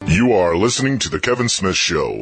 You are listening to The Kevin Smith Show.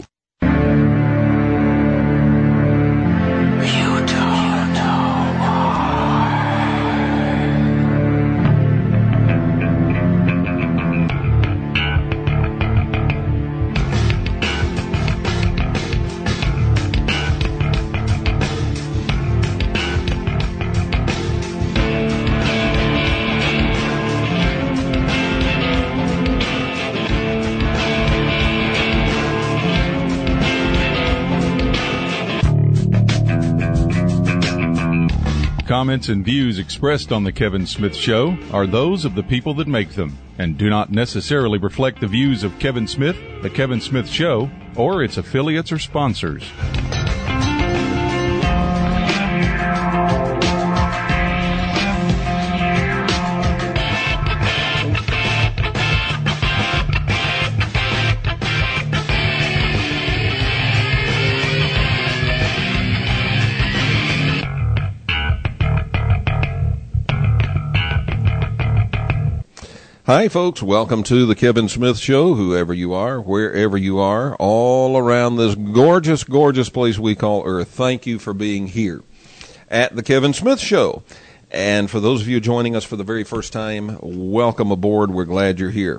Comments and views expressed on The Kevin Smith Show are those of the people that make them and do not necessarily reflect the views of Kevin Smith, The Kevin Smith Show, or its affiliates or sponsors. Hi, folks. Welcome to the Kevin Smith Show, whoever you are, wherever you are, all around this gorgeous, gorgeous place we call Earth. Thank you for being here at the Kevin Smith Show. And for those of you joining us for the very first time, welcome aboard. We're glad you're here.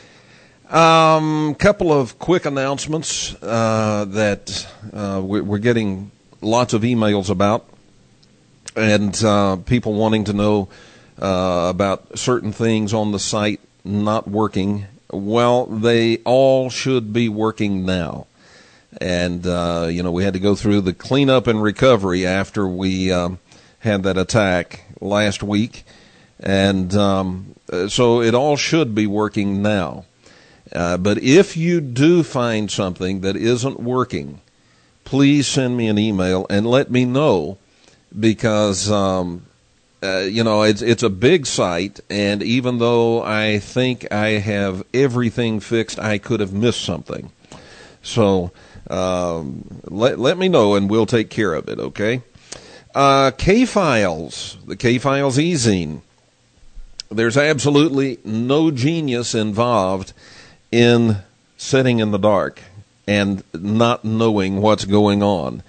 Couple of quick announcements that we're getting lots of emails about, and people wanting to know about certain things on the site not working. Well, they all should be working now. And, we had to go through the cleanup and recovery after we had that attack last week. And so it all should be working now. But if you do find something that isn't working, please send me an email and let me know, because it's a big site, and even though I think I have everything fixed, I could have missed something. So let me know, and we'll take care of it, okay? K-Files, the K-Files e-zine. There's absolutely no genius involved in sitting in the dark and not knowing what's going on.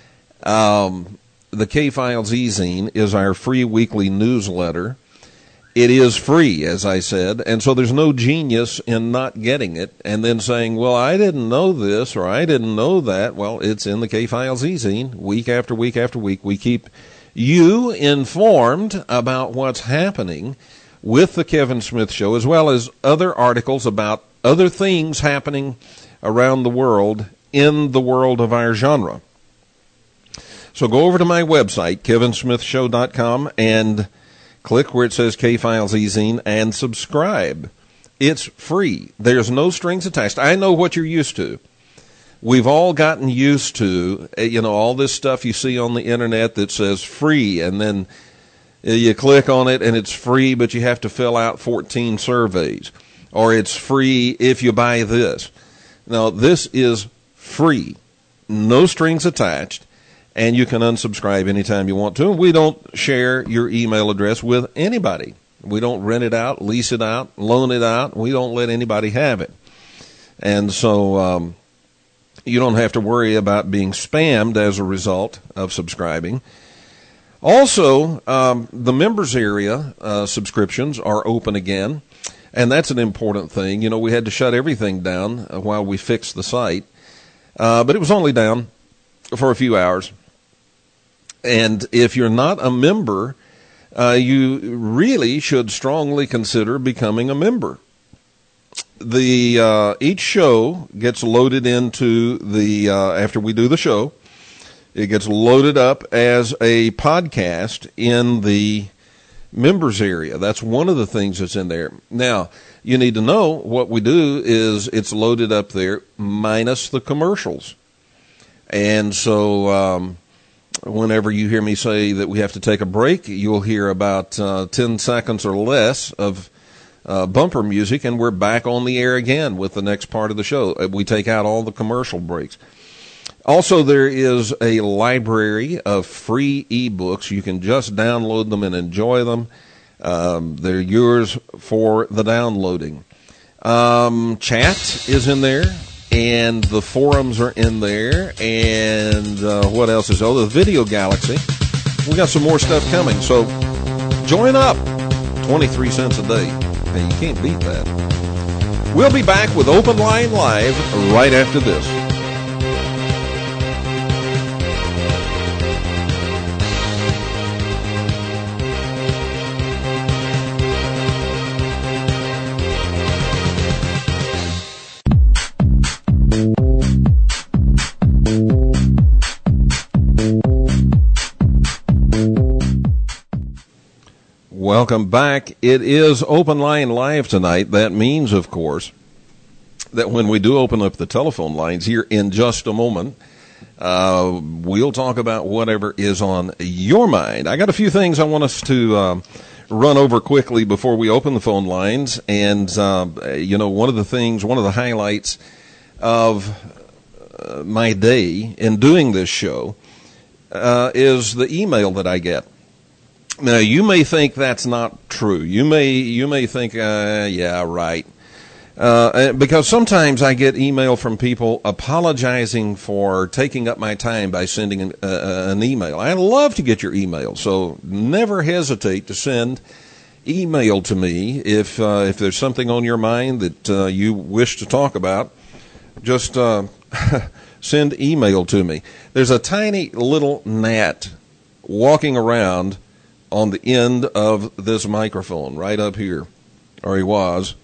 The K-Files e-zine is our free weekly newsletter. It is free, as I said, and so there's no genius in not getting it and then saying, well, I didn't know this or I didn't know that. Well, it's in the K-Files e-zine week after week after week. We keep you informed about what's happening with the Kevin Smith Show, as well as other articles about other things happening around the world in the world of our genre. So go over to my website, kevinsmithshow.com, and click where it says K-Files e-zine and subscribe. It's free. There's no strings attached. I know what you're used to. We've all gotten used to, all this stuff you see on the internet that says free, and then you click on it and it's free, but you have to fill out 14 surveys. Or it's free if you buy this. Now, this is free. No strings attached. And you can unsubscribe anytime you want to. We don't share your email address with anybody. We don't rent it out, lease it out, loan it out. We don't let anybody have it. And so you don't have to worry about being spammed as a result of subscribing. Also, the members area subscriptions are open again, and that's an important thing. We had to shut everything down while we fixed the site, but it was only down for a few hours. And if you're not a member, you really should strongly consider becoming a member. Each show gets loaded into after we do the show, it gets loaded up as a podcast in the members area. That's one of the things that's in there. Now, you need to know what we do is it's loaded up there minus the commercials. And so whenever you hear me say that we have to take a break, you'll hear about 10 seconds or less of bumper music, and we're back on the air again with the next part of the show. We take out all the commercial breaks. Also, there is a library of free ebooks. You can just download them and enjoy them. They're yours for the downloading. Chat is in there, and the forums are in there, and what else is? Oh, the Video Galaxy. We got some more stuff coming, so join up. 23 cents a day. Hey, you can't beat that. We'll be back with Open Line Live right after this. Welcome back. It is Open Line Live tonight. That means, of course, that when we do open up the telephone lines here in just a moment, we'll talk about whatever is on your mind. I got a few things I want us to run over quickly before we open the phone lines. And, one of the highlights of my day in doing this show is the email that I get. Now, you may think that's not true. You may think, yeah, right. Because sometimes I get email from people apologizing for taking up my time by sending an email. I love to get your email, so never hesitate to send email to me if there's something on your mind that you wish to talk about. Just send email to me. There's a tiny little gnat walking around on the end of this microphone right up here, or he was.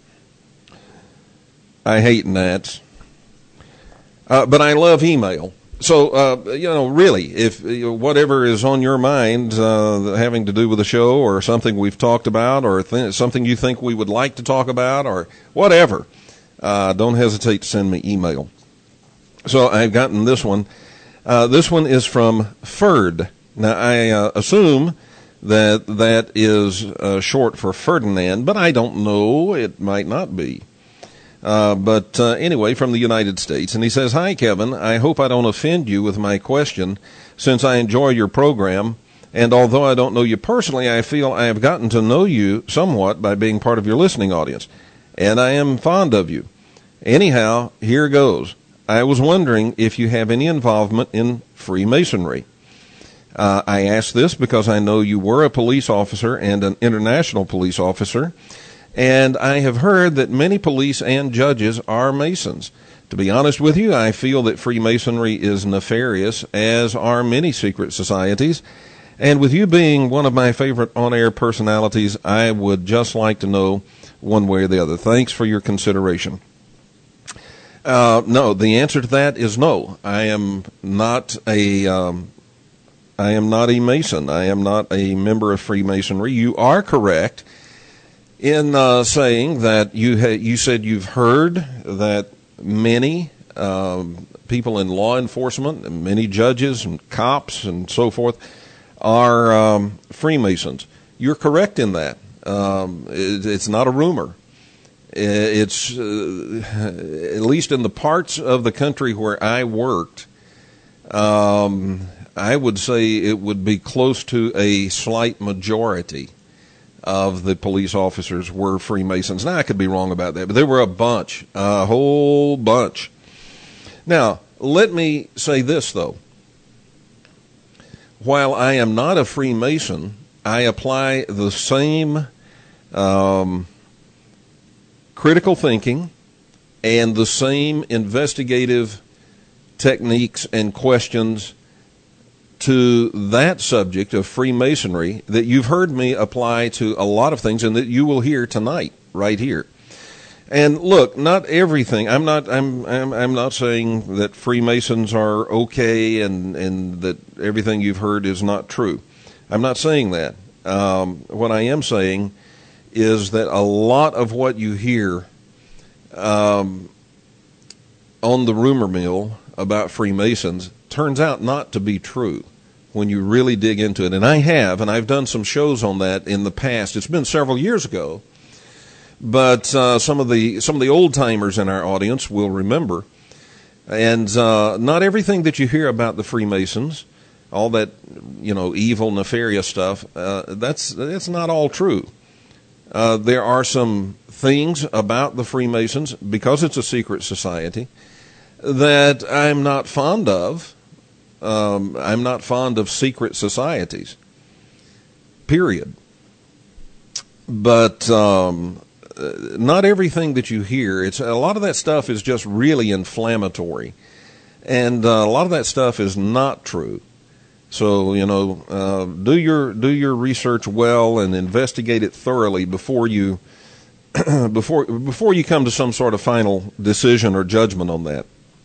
I hate gnats, but I love email. So, really, if whatever is on your mind having to do with the show or something we've talked about or something you think we would like to talk about or whatever, don't hesitate to send me email. So I've gotten this one. This one is from Ferd. Now, I assume that is short for Ferdinand, but I don't know. It might not be. But anyway, from the United States. And he says, "Hi, Kevin. I hope I don't offend you with my question, since I enjoy your program. And although I don't know you personally, I feel I have gotten to know you somewhat by being part of your listening audience. And I am fond of you. Anyhow, here goes. I was wondering if you have any involvement in Freemasonry. I ask this because I know you were a police officer and an international police officer, and I have heard that many police and judges are Masons. To be honest with you, I feel that Freemasonry is nefarious, as are many secret societies, and with you being one of my favorite on-air personalities, I would just like to know one way or the other. Thanks for your consideration." No, the answer to that is no. I am not a Mason. I am not a member of Freemasonry. You are correct in saying that you said you've heard that many people in law enforcement, and many judges and cops and so forth are Freemasons. You're correct in that. It's not a rumor. It's at least in the parts of the country where I worked, I would say it would be close to a slight majority of the police officers were Freemasons. Now, I could be wrong about that, but there were a whole bunch. Now, let me say this, though. While I am not a Freemason, I apply the same critical thinking and the same investigative techniques and questions to that subject of Freemasonry that you've heard me apply to a lot of things and that you will hear tonight right here. And look, not everything. I'm not saying that Freemasons are okay and that everything you've heard is not true. I'm not saying that. What I am saying is that a lot of what you hear on the rumor mill about Freemasons turns out not to be true when you really dig into it. And I've done some shows on that in the past. It's been several years ago, but some of the old timers in our audience will remember. And not everything that you hear about the Freemasons, all that evil, nefarious stuff, that's not all true. There are some things about the Freemasons, because it's a secret society, that I'm not fond of. I'm not fond of secret societies, period. But not everything that you hear, a lot of that stuff is just really inflammatory. And a lot of that stuff is not true. So, do your research well and investigate it thoroughly before you before you come to some sort of final decision or judgment on that.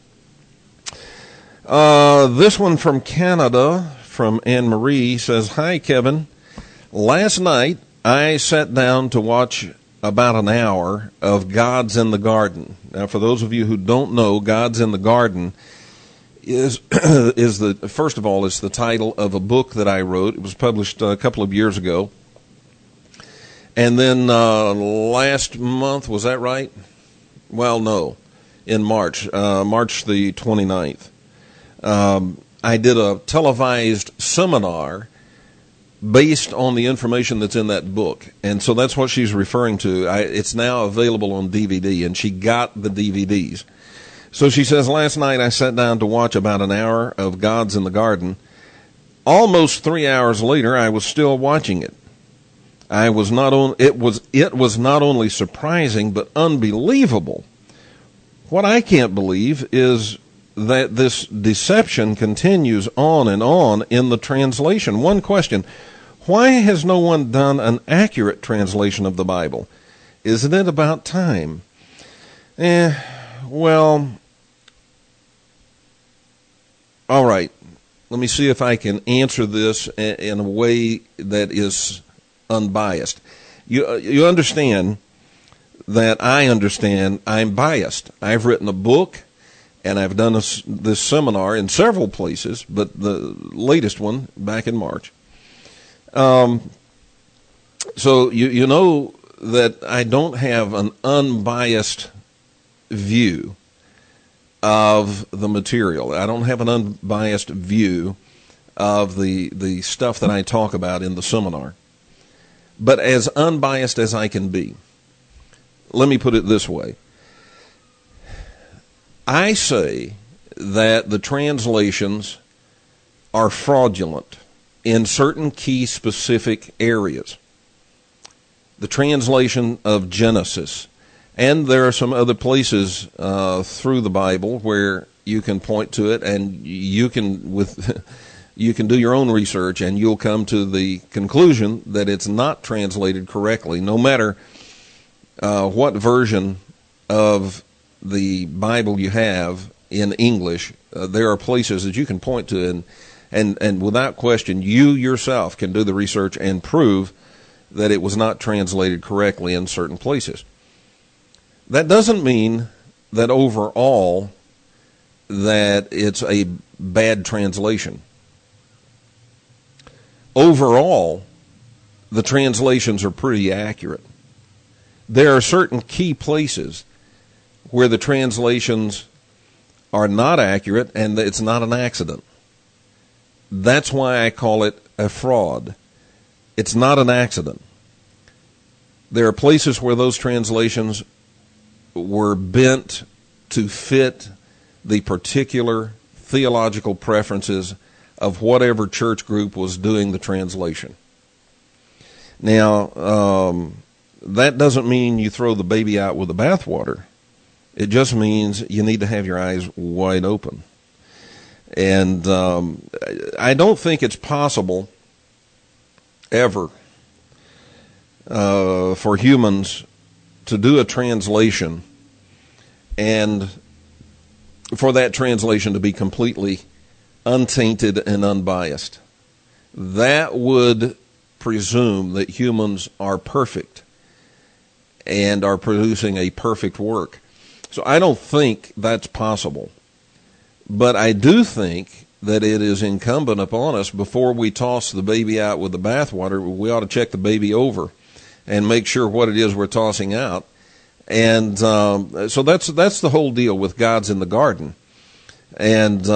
This one from Canada, from Anne Marie, says, "Hi, Kevin. Last night I sat down to watch about an hour of Gods in the Garden." Now, for those of you who don't know, Gods in the Garden is first of all, it's the title of a book that I wrote. It was published a couple of years ago. And then last month, was that right? Well, no, in March the 29th. I did a televised seminar based on the information that's in that book. And so that's what she's referring to. It's now available on DVD, and she got the DVDs. So she says, "Last night I sat down to watch about an hour of Gods in the Garden. Almost 3 hours later, I was still watching it. It was not only surprising, but unbelievable. What I can't believe is that this deception continues on and on in the translation. One question: why has no one done an accurate translation of the Bible? Isn't it about time?" Well, all right. Let me see if I can answer this in a way that is unbiased. You understand that I understand I'm biased. I've written a book, and I've done this seminar in several places, but the latest one back in March. So you know that I don't have an unbiased view of the material. I don't have an unbiased view of the stuff that I talk about in the seminar. But as unbiased as I can be, let me put it this way. I say that the translations are fraudulent in certain key specific areas. The translation of Genesis, and there are some other places through the Bible where you can point to it, and you can do your own research, and you'll come to the conclusion that it's not translated correctly, no matter what version of the Bible you have in English. There are places that you can point to, and without question, you yourself can do the research and prove that it was not translated correctly in certain places. That doesn't mean that overall that it's a bad translation. Overall, the translations are pretty accurate. There are certain key places where the translations are not accurate, and it's not an accident. That's why I call it a fraud. It's not an accident. There are places where those translations were bent to fit the particular theological preferences of whatever church group was doing the translation. Now, that doesn't mean you throw the baby out with the bathwater. It just means you need to have your eyes wide open. And I don't think it's possible ever for humans to do a translation and for that translation to be completely untainted and unbiased. That would presume that humans are perfect and are producing a perfect work. So I don't think that's possible. But I do think that it is incumbent upon us, before we toss the baby out with the bathwater, we ought to check the baby over and make sure what it is we're tossing out. And so that's the whole deal with Gods in the Garden. And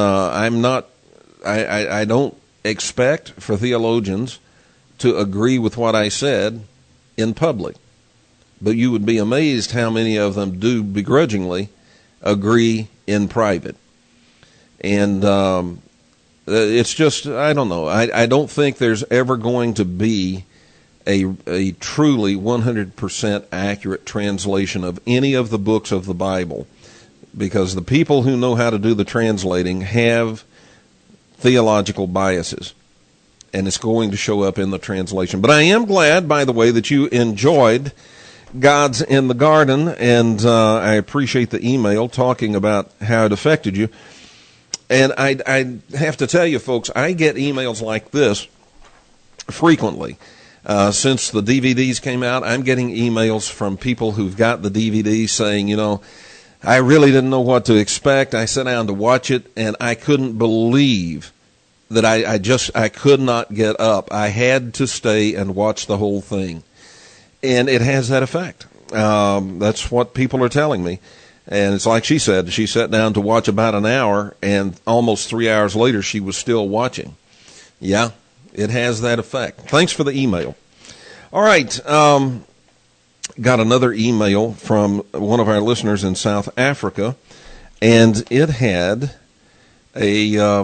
I don't expect for theologians to agree with what I said in public. but you would be amazed how many of them do begrudgingly agree in private. And it's just, I don't know. I don't think there's ever going to be a truly 100% accurate translation of any of the books of the Bible, because the people who know how to do the translating have theological biases, and it's going to show up in the translation. But I am glad, by the way, that you enjoyed God's in the Garden, and I appreciate the email talking about how it affected you. And I have to tell you, folks, I get emails like this frequently. Since the DVDs came out, I'm getting emails from people who've got the DVDs saying, I really didn't know what to expect. I sat down to watch it, and I couldn't believe that I could not get up. I had to stay and watch the whole thing. And it has that effect. That's what people are telling me. And it's like she said, she sat down to watch about an hour, and almost 3 hours later, she was still watching. Yeah, it has that effect. Thanks for the email. All right. Got another email from one of our listeners in South Africa, and it had a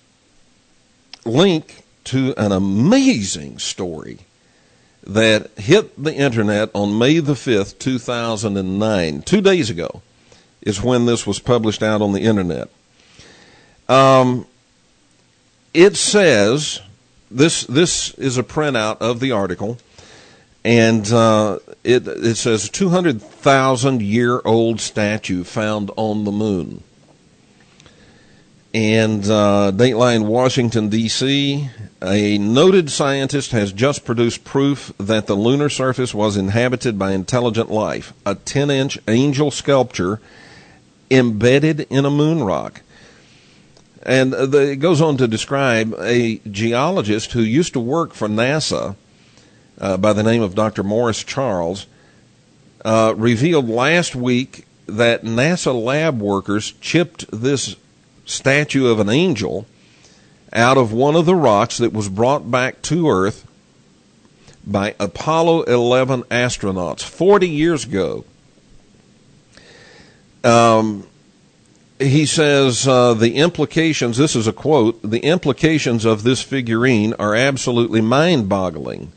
link to an amazing story that hit the internet on May the 5th, 2009. 2 days ago is when this was published out on the internet. It says, this is a printout of the article, and it says 200,000-year-old statue found on the moon. And Dateline, Washington, D.C., a noted scientist has just produced proof that the lunar surface was inhabited by intelligent life, a 10-inch angel sculpture embedded in a moon rock. And it goes on to describe a geologist who used to work for NASA by the name of Dr. Morris Charles, revealed last week that NASA lab workers chipped this statue of an angel out of one of the rocks that was brought back to Earth by Apollo 11 astronauts 40 years ago. He says the implications, this is a quote, the implications of this figurine are absolutely mind-boggling.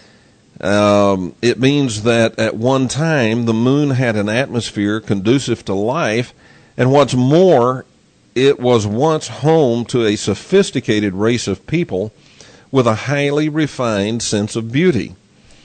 It means that at one time the moon had an atmosphere conducive to life, and what's more, it was once home to a sophisticated race of people with a highly refined sense of beauty.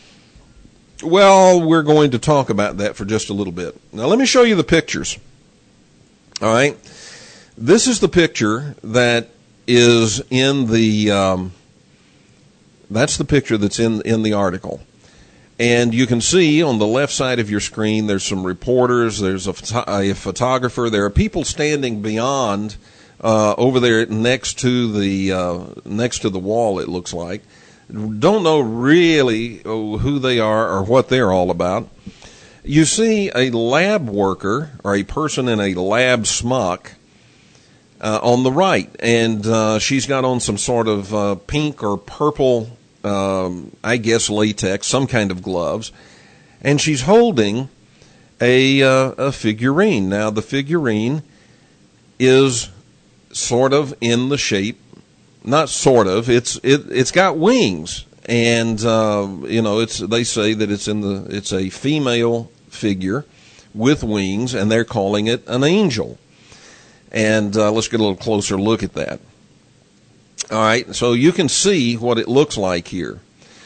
Well, we're going to talk about that for just a little bit. Now, let me show you the pictures. All right? This is the picture that is in the, that's the picture that's in the article. And you can see on the left side of your screen, there's some reporters, there's a photographer, there are people standing beyond, over there next to the wall, it looks like. Don't know really who they are or what they're all about. You see a lab worker or a person in a lab smock on the right, and she's got on some sort of pink or purple, I guess latex, some kind of gloves, and she's holding a figurine. Now, the figurine is sort of in the shape, not sort of, it's got wings, and they say that it's a female figure with wings, and they're calling it an angel. And let's get a little closer look at that. All right, so you can see what it looks like here.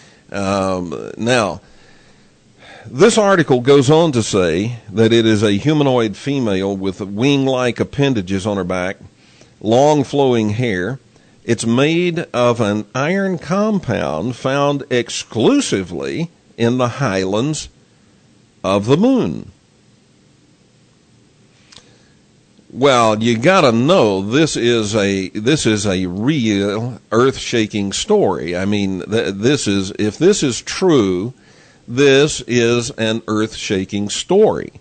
Now, this article goes on to say that it is a humanoid female with wing-like appendages on her back, long flowing hair. It's made of an iron compound found exclusively in the highlands of the moon. Well, you got to know this is a real earth-shaking story. I mean, if this is true, this is an earth-shaking story.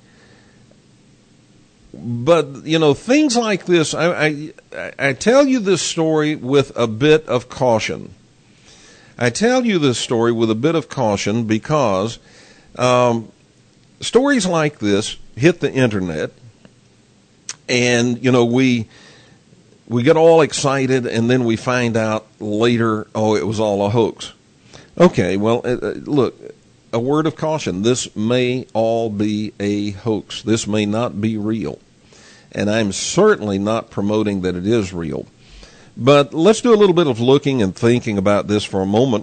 But things like this, I tell you this story with a bit of caution. I tell you this story with a bit of caution because stories like this hit the internet, and, you know, we get all excited, and then we find out later, oh, it was all a hoax. Okay, well, look, a word of caution. This may all be a hoax. This may not be real. And I'm certainly not promoting that it is real. But let's do a little bit of looking and thinking about this for a moment.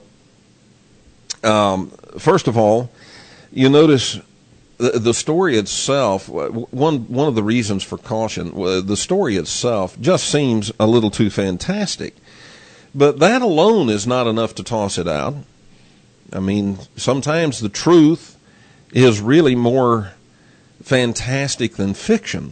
First of all, you notice the story itself, one of the reasons for caution, the story itself just seems a little too fantastic. But that alone is not enough to toss it out. I mean, sometimes the truth is really more fantastic than fiction.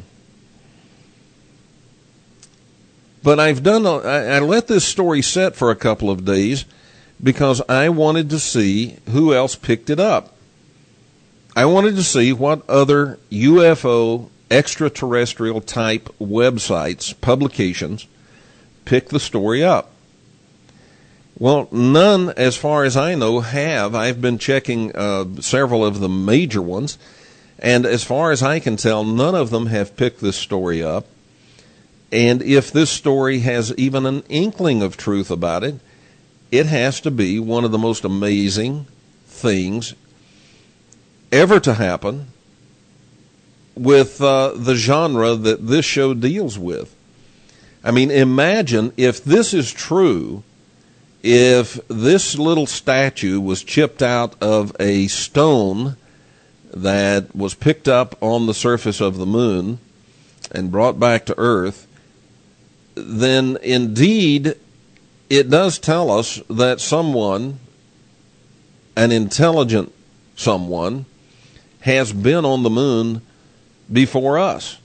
But I let this story set for a couple of days because I wanted to see who else picked it up. I wanted to see what other UFO extraterrestrial type websites, publications, picked the story up. Well, none, as far as I know, have. I've been checking several of the major ones, and as far as I can tell, none of them have picked this story up. And if this story has even an inkling of truth about it, it has to be one of the most amazing things ever to happen with the genre that this show deals with. I mean, imagine if this is true, if this little statue was chipped out of a stone that was picked up on the surface of the moon and brought back to Earth, then indeed it does tell us that someone, an intelligent someone, has been on the moon before us.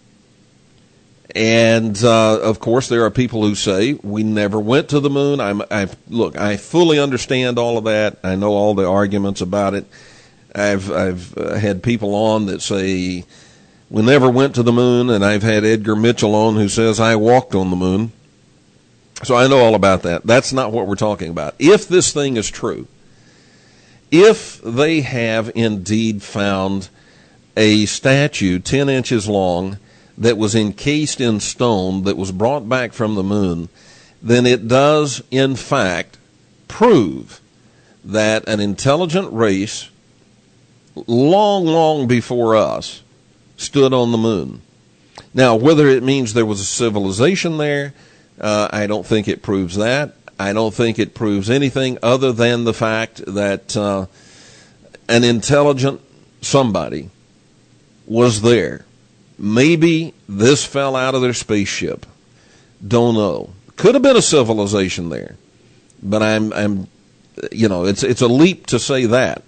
And, of course, there are people who say we never went to the moon. Look, I fully understand all of that. I know all the arguments about it. I've had people on that say we never went to the moon, and I've had Edgar Mitchell on who says I walked on the moon. So I know all about that. That's not what we're talking about. If this thing is true, if they have indeed found a statue 10 inches long that was encased in stone that was brought back from the moon, then it does, in fact, prove that an intelligent race long, long before us stood on the moon. Now, whether it means there was a civilization there, I don't think it proves that. I don't think it proves anything other than the fact that an intelligent somebody was there. Maybe this fell out of their spaceship. Don't know. Could have been a civilization there, but it's a leap to say that.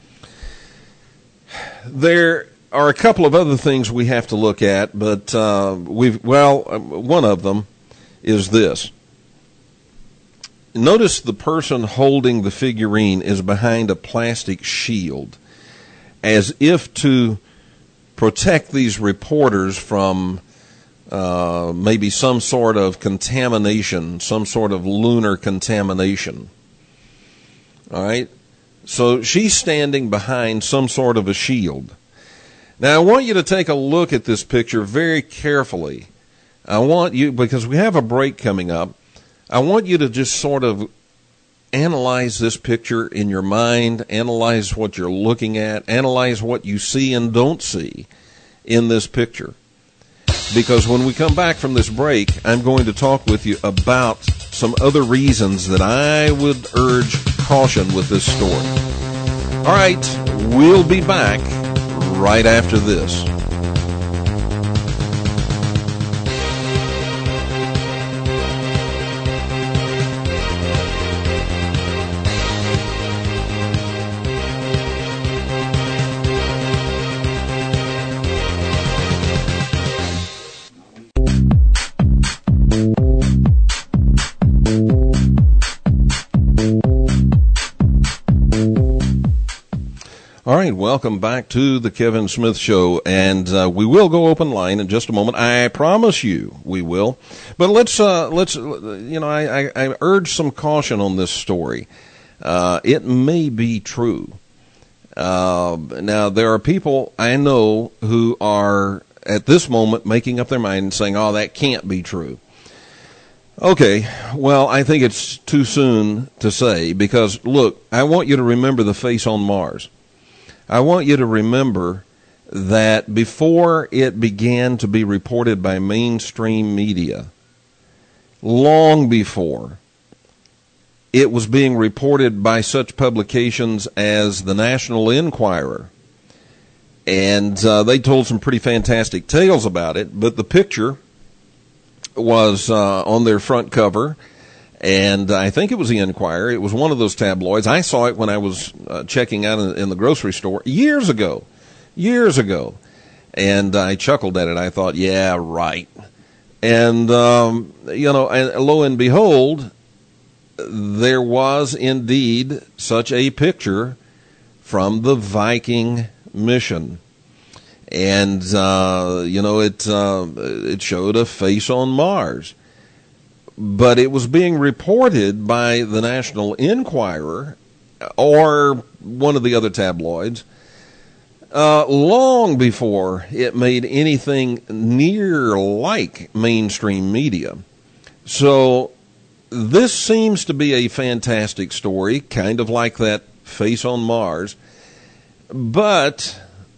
There are a couple of other things we have to look at, but one of them is this. Notice the person holding the figurine is behind a plastic shield, as if to protect these reporters from maybe some sort of contamination, some sort of lunar contamination. All right? So she's standing behind some sort of a shield. Now, I want you to take a look at this picture very carefully. I want you, because we have a break coming up, I want you to just sort of analyze this picture in your mind, analyze what you're looking at, analyze what you see and don't see in this picture. Because when we come back from this break, I'm going to talk with you about some other reasons that I would urge caution with this story. All right, we'll be back right after this. All right, welcome back to the Kevin Smith Show, and we will go open line in just a moment. I promise you we will. But let's I urge some caution on this story. It may be true. Now, there are people I know who are, at this moment, making up their mind and saying, oh, that can't be true. Okay, well, I think it's too soon to say because, look, I want you to remember the face on Mars. I want you to remember that before it began to be reported by mainstream media, long before, it was being reported by such publications as the National Enquirer. And they told some pretty fantastic tales about it, but the picture was on their front cover, and I think it was the Enquirer. It was one of those tabloids. I saw it when I was checking out in the grocery store years ago, and I chuckled at it. I thought, yeah, right. And, and lo and behold, there was indeed such a picture from the Viking mission. And, it showed a face on Mars. But it was being reported by the National Enquirer or one of the other tabloids long before it made anything near like mainstream media. So this seems to be a fantastic story, kind of like that face on Mars. But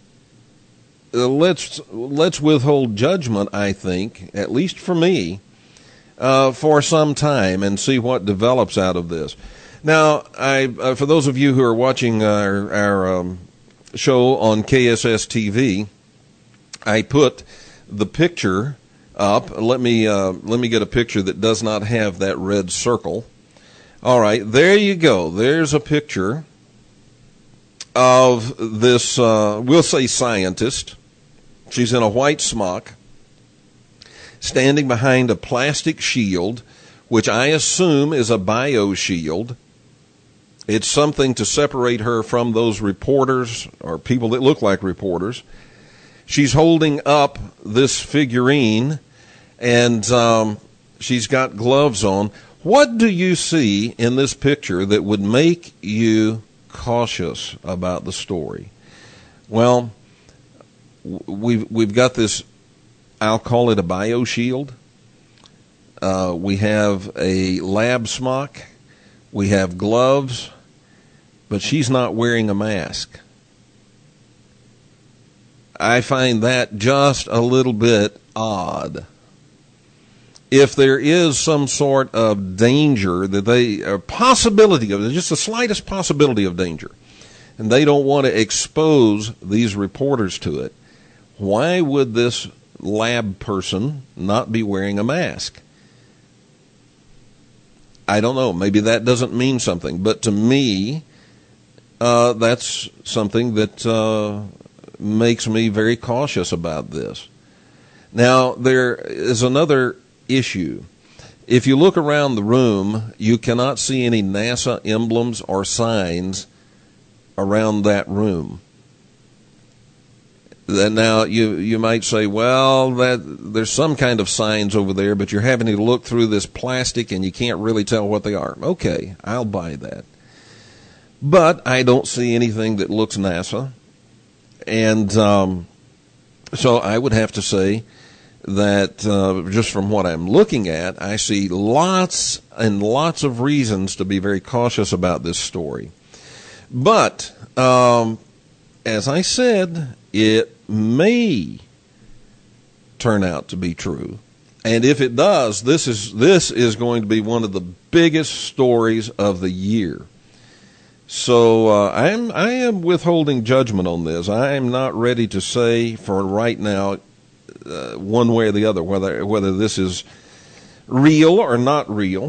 let's withhold judgment, I think, at least for me, for some time and see what develops out of this. Now, for those of you who are watching our show on KSS TV, I put the picture up. Let me get a picture that does not have that red circle. All right, there you go. There's a picture of this, we'll say scientist. She's in a white smock, standing behind a plastic shield, which I assume is a bioshield. It's something to separate her from those reporters or people that look like reporters. She's holding up this figurine, and she's got gloves on. What do you see in this picture that would make you cautious about the story? Well, we've got this, I'll call it a bioshield. We have a lab smock. We have gloves, but she's not wearing a mask. I find that just a little bit odd. If there is some sort of danger a possibility of, just the slightest possibility of danger, and they don't want to expose these reporters to it, why would this lab person not be wearing a mask? I don't know. Maybe that doesn't mean something. But to me, that's something that makes me very cautious about this. Now, there is another issue. If you look around the room, you cannot see any NASA emblems or signs around that room. Now, you might say, well, there's some kind of signs over there, but you're having to look through this plastic and you can't really tell what they are. Okay, I'll buy that. But I don't see anything that looks NASA. And so I would have to say that just from what I'm looking at, I see lots and lots of reasons to be very cautious about this story. But as I said, it may turn out to be true. And if it does, this is going to be one of the biggest stories of the year. So I am withholding judgment on this. I am not ready to say for right now one way or the other whether this is real or not real.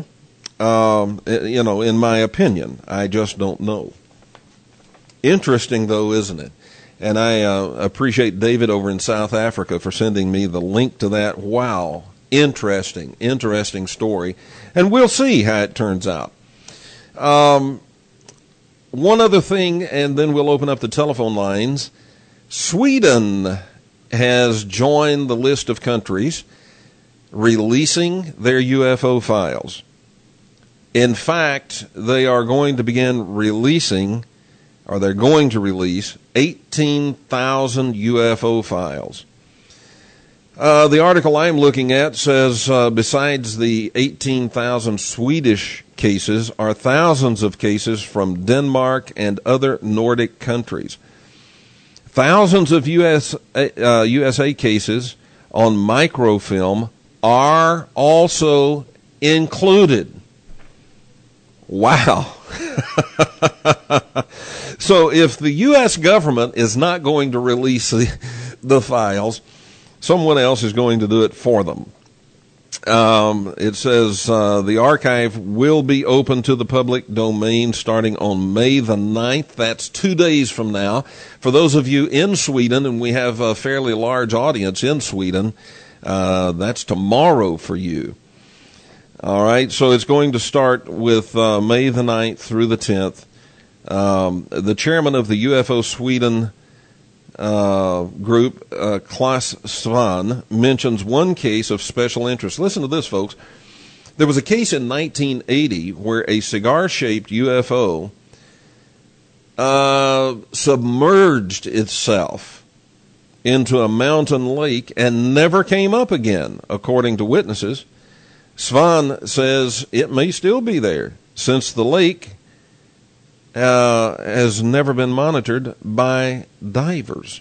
In my opinion, I just don't know. Interesting, though, isn't it? And I appreciate David over in South Africa for sending me the link to that. Wow. Interesting story. And we'll see how it turns out. One other thing, and then we'll open up the telephone lines. Sweden has joined the list of countries releasing their UFO files. In fact, they are going to begin releasing or they're going to release 18,000 UFO files. The article I'm looking at says besides the 18,000 Swedish cases are thousands of cases from Denmark and other Nordic countries. Thousands of USA cases on microfilm are also included. Wow. So if the U.S. government is not going to release the files, someone else is going to do it for them. It says the archive will be open to the public domain starting on May the 9th. That's 2 days from now. For those of you in Sweden, and we have a fairly large audience in Sweden, that's tomorrow for you. All right, so it's going to start with May the 9th through the 10th. The chairman of the UFO Sweden group, Claes Svahn, mentions one case of special interest. Listen to this, folks. There was a case in 1980 where a cigar-shaped UFO submerged itself into a mountain lake and never came up again, according to witnesses. Svahn says it may still be there, since the lake has never been monitored by divers.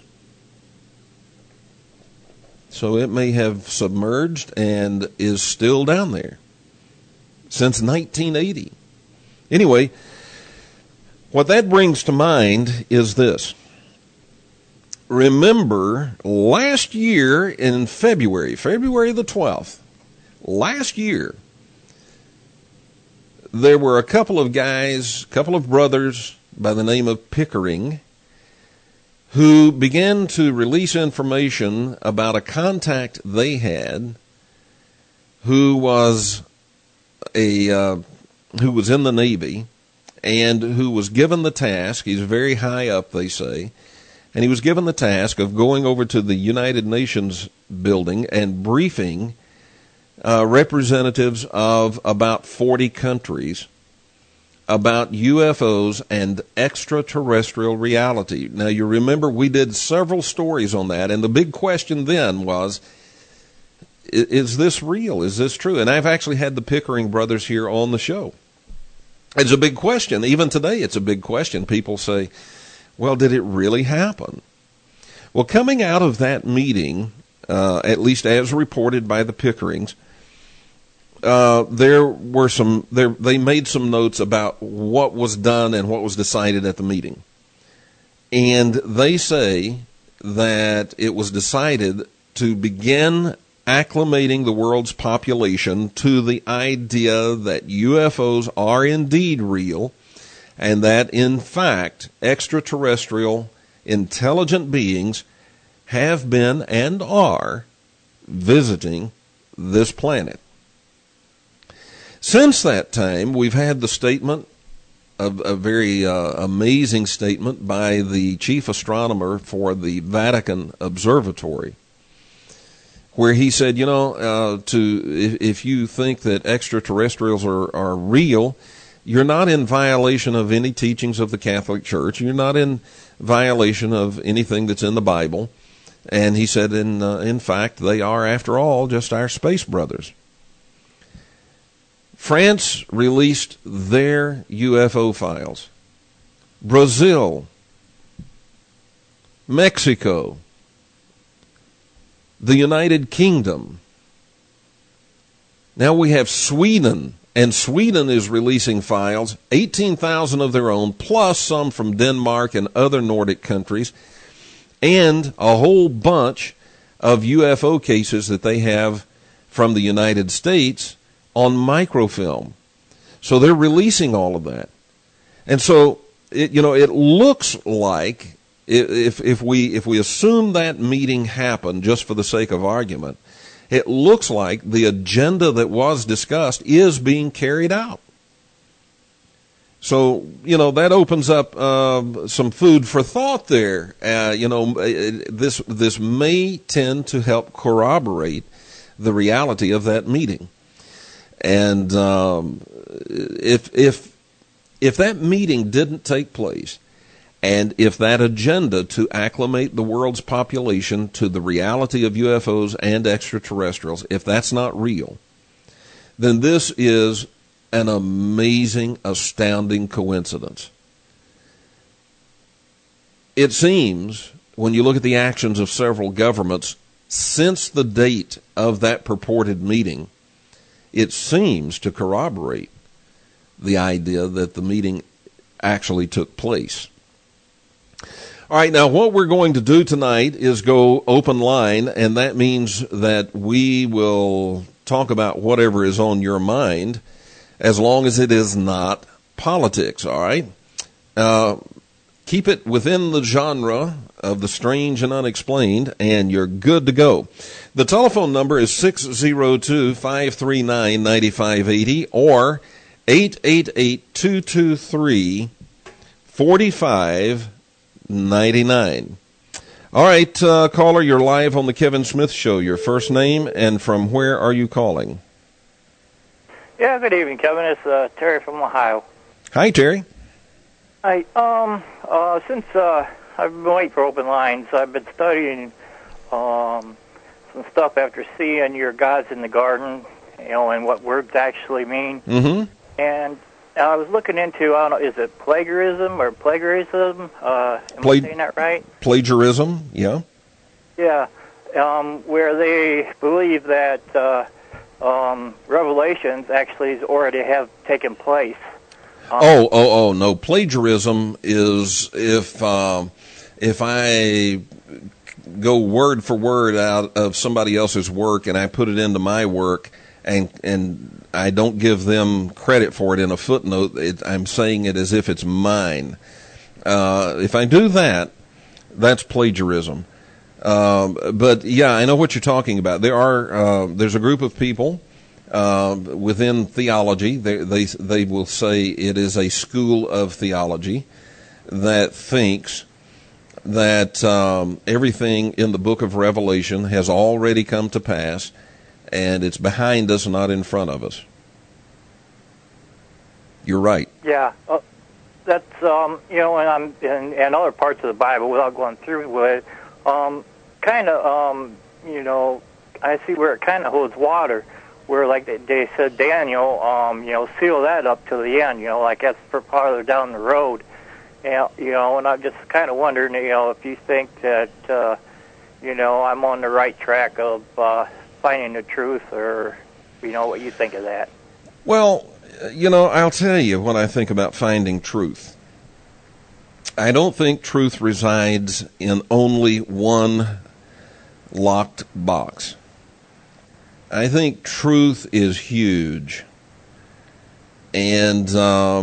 So it may have submerged and is still down there since 1980. Anyway, what that brings to mind is this. Remember, last year in February the 12th, last year, there were a couple of brothers by the name of Pickering, who began to release information about a contact they had who was in the Navy and who was given the task, he's very high up, they say, and he was given the task of going over to the United Nations building and briefing representatives of about 40 countries about UFOs and extraterrestrial reality. Now, you remember we did several stories on that, and the big question then was, is this real? Is this true? And I've actually had the Pickering brothers here on the show. It's a big question. Even today, it's a big question. People say, well, did it really happen? Well, coming out of that meeting, at least as reported by the Pickerings, they made some notes about what was done and what was decided at the meeting. And they say that it was decided to begin acclimating the world's population to the idea that UFOs are indeed real and that, in fact, extraterrestrial intelligent beings have been and are visiting this planet. Since that time, we've had the statement, a very amazing statement by the chief astronomer for the Vatican Observatory, where he said, if you think that extraterrestrials are real, you're not in violation of any teachings of the Catholic Church. You're not in violation of anything that's in the Bible. And he said, in fact, they are, after all, just our space brothers. France released their UFO files. Brazil, Mexico, the United Kingdom. Now we have Sweden, and Sweden is releasing files, 18,000 of their own, plus some from Denmark and other Nordic countries, and a whole bunch of UFO cases that they have from the United States on microfilm. So they're releasing all of that. And so, it looks like, if we assume that meeting happened just for the sake of argument, it looks like the agenda that was discussed is being carried out. So, that opens up some food for thought there. This may tend to help corroborate the reality of that meeting. And if that meeting didn't take place, And if that agenda to acclimate the world's population to the reality of UFOs and extraterrestrials, if that's not real, then this is an amazing, astounding coincidence. It seems, when you look at the actions of several governments since the date of that purported meeting, it seems to corroborate the idea that the meeting actually took place. All right, now what we're going to do tonight is go open line, and that means that we will talk about whatever is on your mind, as long as it is not politics, all right? Keep it within the genre of the strange and unexplained, and you're good to go. The telephone number is 602-539-9580 or 888-223-4599. All right, caller, you're live on the Kevin Smith Show. Your first name and from where are you calling? Yeah, good evening, Kevin. It's Terry from Ohio. Hi, Terry. Hi. Since I've been waiting for open lines, I've been studying some stuff after seeing your Gods in the Garden, and what words actually mean. Mm-hmm. And I was looking into, I don't know, is it plagiarism or plagiarism? Am I saying that right? Plagiarism, yeah. Yeah, where they believe that revelations actually already have taken place. No. Plagiarism is if I go word for word out of somebody else's work and I put it into my work and I don't give them credit for it in a footnote, I'm saying it as if it's mine. If I do that, that's plagiarism. But yeah, I know what you're talking about. There's a group of people within theology. They will say it is a school of theology that thinks that everything in the book of Revelation has already come to pass, and it's behind us, not in front of us. You're right. Yeah, that's and I'm in other parts of the Bible without going through with it. I see where it kind of holds water. Where, like they said, Daniel, seal that up to the end, like that's for farther down the road. And I'm just kind of wondering, if you think that, I'm on the right track of finding the truth, or, what you think of that. Well, I'll tell you what I think about finding truth. I don't think truth resides in only one locked box. I think truth is huge. And,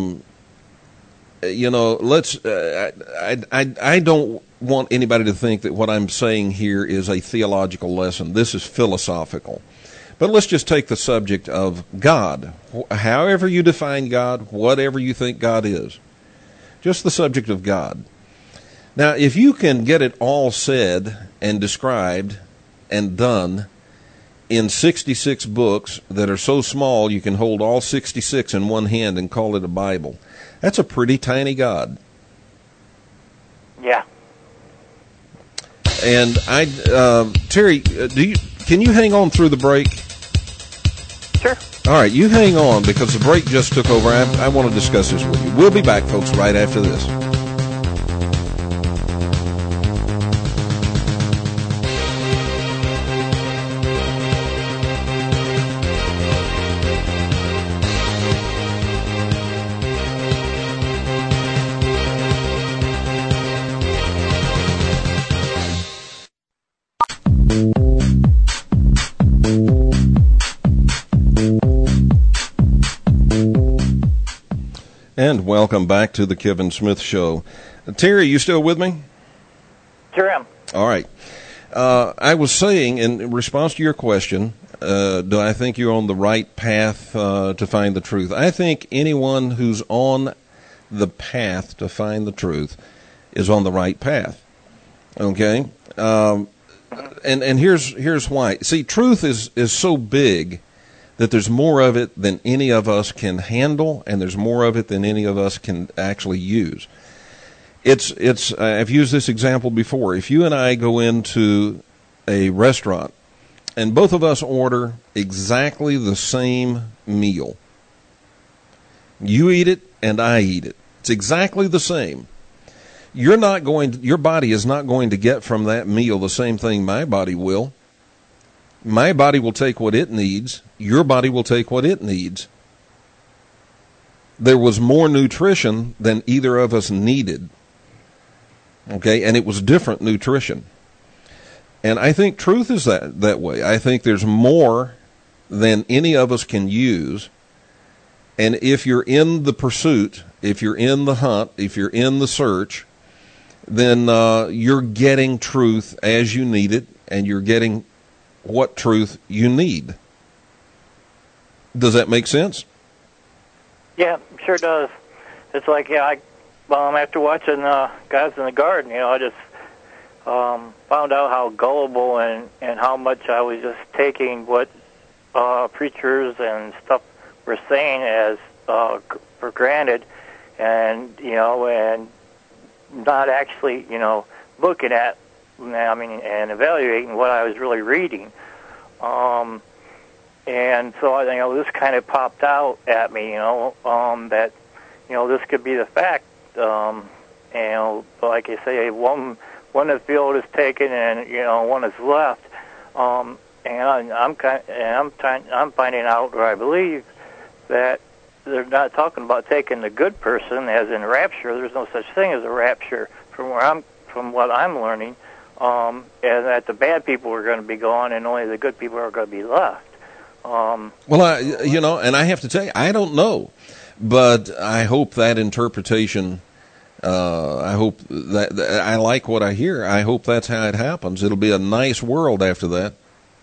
I don't want anybody to think that what I'm saying here is a theological lesson. This is philosophical. But let's just take the subject of God. However you define God, whatever you think God is. Just the subject of God. Now, if you can get it all said and described and done in 66 books that are so small you can hold all 66 in one hand and call it a Bible, that's a pretty tiny God. Yeah. And Terry, can you hang on through the break? Sure. All right, you hang on because the break just took over. I want to discuss this with you. We'll be back, folks, right after this. And welcome back to the Kevin Smith Show. Terry, you still with me? Sure am. All right. I was saying, in response to your question, do I think you're on the right path to find the truth? I think anyone who's on the path to find the truth is on the right path. Okay? And here's why. See, truth is so big that there's more of it than any of us can handle, and there's more of it than any of us can actually use. I've used this example before. If you and I go into a restaurant and both of us order exactly the same meal, you eat it and I eat it. It's exactly the same. Your body is not going to get from that meal the same thing my body will. My body will take what it needs. Your body will take what it needs. There was more nutrition than either of us needed. Okay, and it was different nutrition. And I think truth is that way. I think there's more than any of us can use. And if you're in the pursuit, if you're in the hunt, if you're in the search, then you're getting truth as you need it, and you're getting what truth you need. Does that make sense? Yeah, sure does. It's like, after watching Guys in the Garden, I just found out how gullible and how much I was just taking what preachers and stuff were saying as for granted, and and not actually looking at, and evaluating what I was really reading. And so this kind of popped out at me, that this could be the fact. Like I say, one of the field is taken and one is left. And I'm finding out, or I believe, that they're not talking about taking the good person as in rapture. There's no such thing as a rapture from what I'm learning, and that the bad people are going to be gone and only the good people are going to be left. And I have to tell you, I don't know, but I hope that interpretation. I hope that I like what I hear. I hope that's how it happens. It'll be a nice world after that.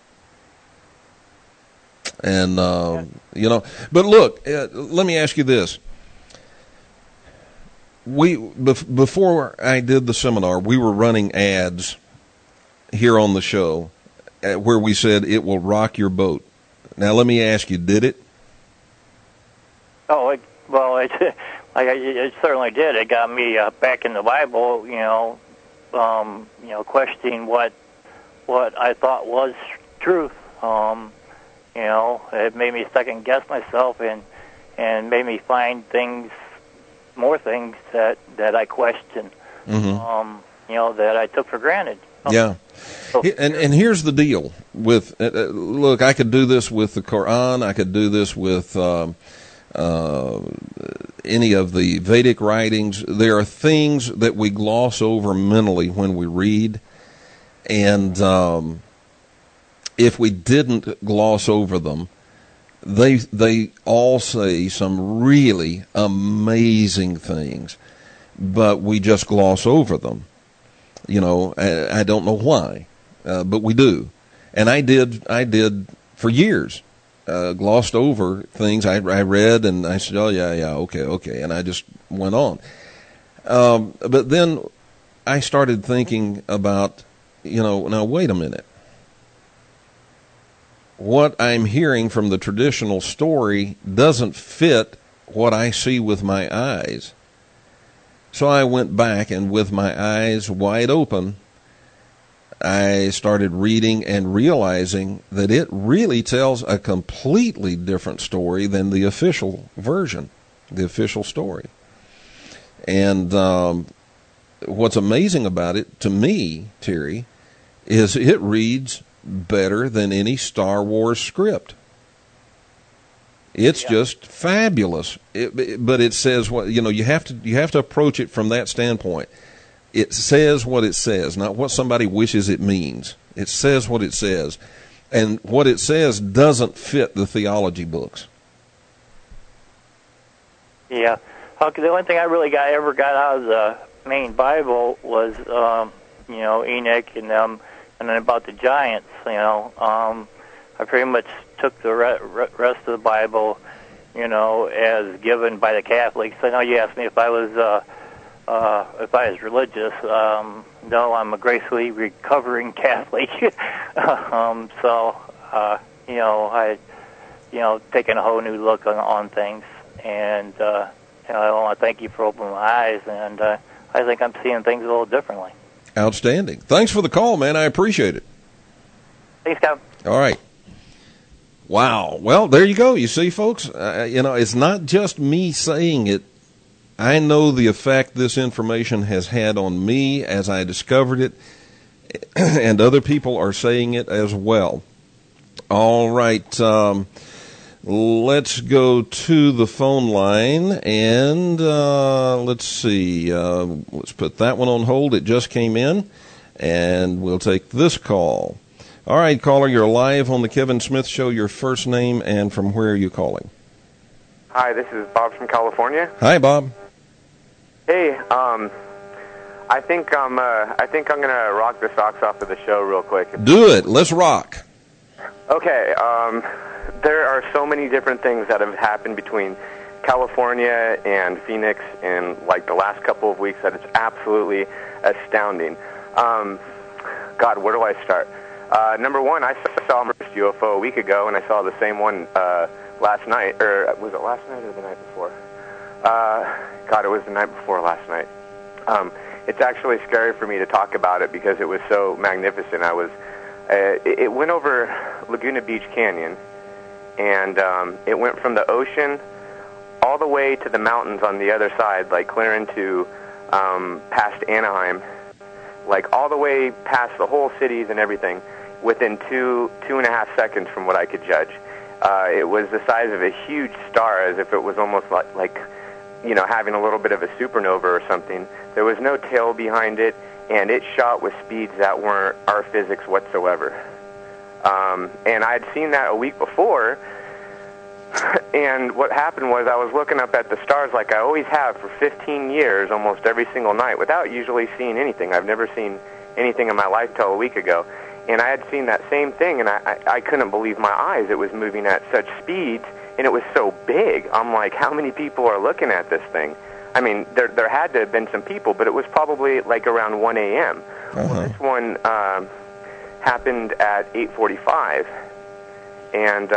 And, but look, let me ask you this. Before I did the seminar, we were running ads here on the show where we said it will rock your boat. Now, let me ask you, did it? Oh, it certainly did. It got me back in the Bible, questioning what I thought was truth. It made me second guess myself and made me find more things that I questioned, that I took for granted. Yeah. And here's the deal with, look, I could do this with the Quran. I could do this with any of the Vedic writings. There are things that we gloss over mentally when we read. And if we didn't gloss over them, they all say some really amazing things, but we just gloss over them. I don't know why, but we do. And I did for years, glossed over things I read, and I said, oh, yeah, okay, and I just went on. But then I started thinking about, now wait a minute. What I'm hearing from the traditional story doesn't fit what I see with my eyes. So I went back, and with my eyes wide open, I started reading and realizing that it really tells a completely different story than the official version, the official story. And what's amazing about it, to me, Terry, is it reads better than any Star Wars script. It's just fabulous. But it says what you have to approach it from that standpoint. It says what it says, not what somebody wishes it means. It says what it says, and what it says doesn't fit the theology books. Yeah. Okay, the only thing I really ever got out of the main Bible was Enoch and them. And then about the giants, I pretty much took the rest of the Bible, as given by the Catholics. I know you asked me if I was religious. No, I'm a gracefully recovering Catholic. I, taking a whole new look on things, and I want to thank you for opening my eyes, and I think I'm seeing things a little differently. Outstanding. Thanks for the call, man. I appreciate it. Thanks, Kevin. All right. Wow. Well, there you go. You see, folks, it's not just me saying it. I know the effect this information has had on me as I discovered it, and other people are saying it as well. All right. Let's go to the phone line, and let's see. Let's put that one on hold. It just came in, and we'll take this call. All right, caller, you're live on the Kevin Smith Show. Your first name and from where are you calling? Hi, this is Bob from California. Hi, Bob. Hey, I think I'm gonna rock the socks off of the show real quick. Do it. Let's rock. Okay. There are so many different things that have happened between California and Phoenix in like the last couple of weeks that it's absolutely astounding. God, where do I start? Number one, I saw my first UFO a week ago, and I saw the same one last night, or was it last night or the night before? God, it was the night before last night. It's actually scary for me to talk about it because it was so magnificent. It went over Laguna Beach Canyon, and it went from the ocean all the way to the mountains on the other side, like clear into past Anaheim, like all the way past the whole cities and everything, within two and a half seconds from what I could judge. It was the size of a huge star, as if it was almost like having a little bit of a supernova or something. There was no tail behind it, and it shot with speeds that weren't our physics whatsoever. And I'd seen that a week before, and what happened was I was looking up at the stars like I always have for 15 years, almost every single night, without usually seeing anything. I've never seen anything in my life till a week ago. And I had seen that same thing, and I couldn't believe my eyes. It was moving at such speeds, and it was so big. I'm like, how many people are looking at this thing? I mean, there had to have been some people, but it was probably like around 1 a.m. Well, this one happened at 8:45, and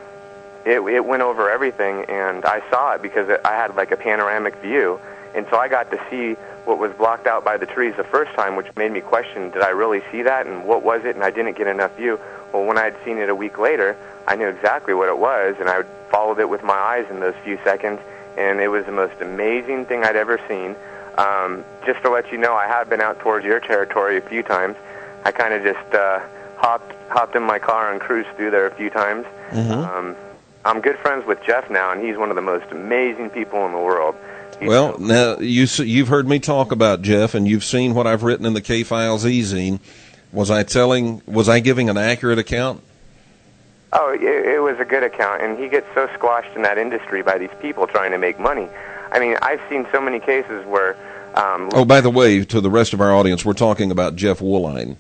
it went over everything, and I saw it because I had like a panoramic view, and so I got to see what was blocked out by the trees the first time, which made me question, did I really see that, and what was it, and I didn't get enough view. Well, when I had seen it a week later, I knew exactly what it was, and I followed it with my eyes in those few seconds, and it was the most amazing thing I'd ever seen. Just to let you know, I have been out towards your territory a few times. I kind of just hopped in my car and cruised through there a few times. Mm-hmm. I'm good friends with Jeff now, and he's one of the most amazing people in the world. Well, now you've heard me talk about Jeff, and you've seen what I've written in the K-Files e-zine. Was I giving an accurate account? Oh, it was a good account, and he gets so squashed in that industry by these people trying to make money. I mean, I've seen so many cases where... oh, by the way, to the rest of our audience, we're talking about Jeff Woolline.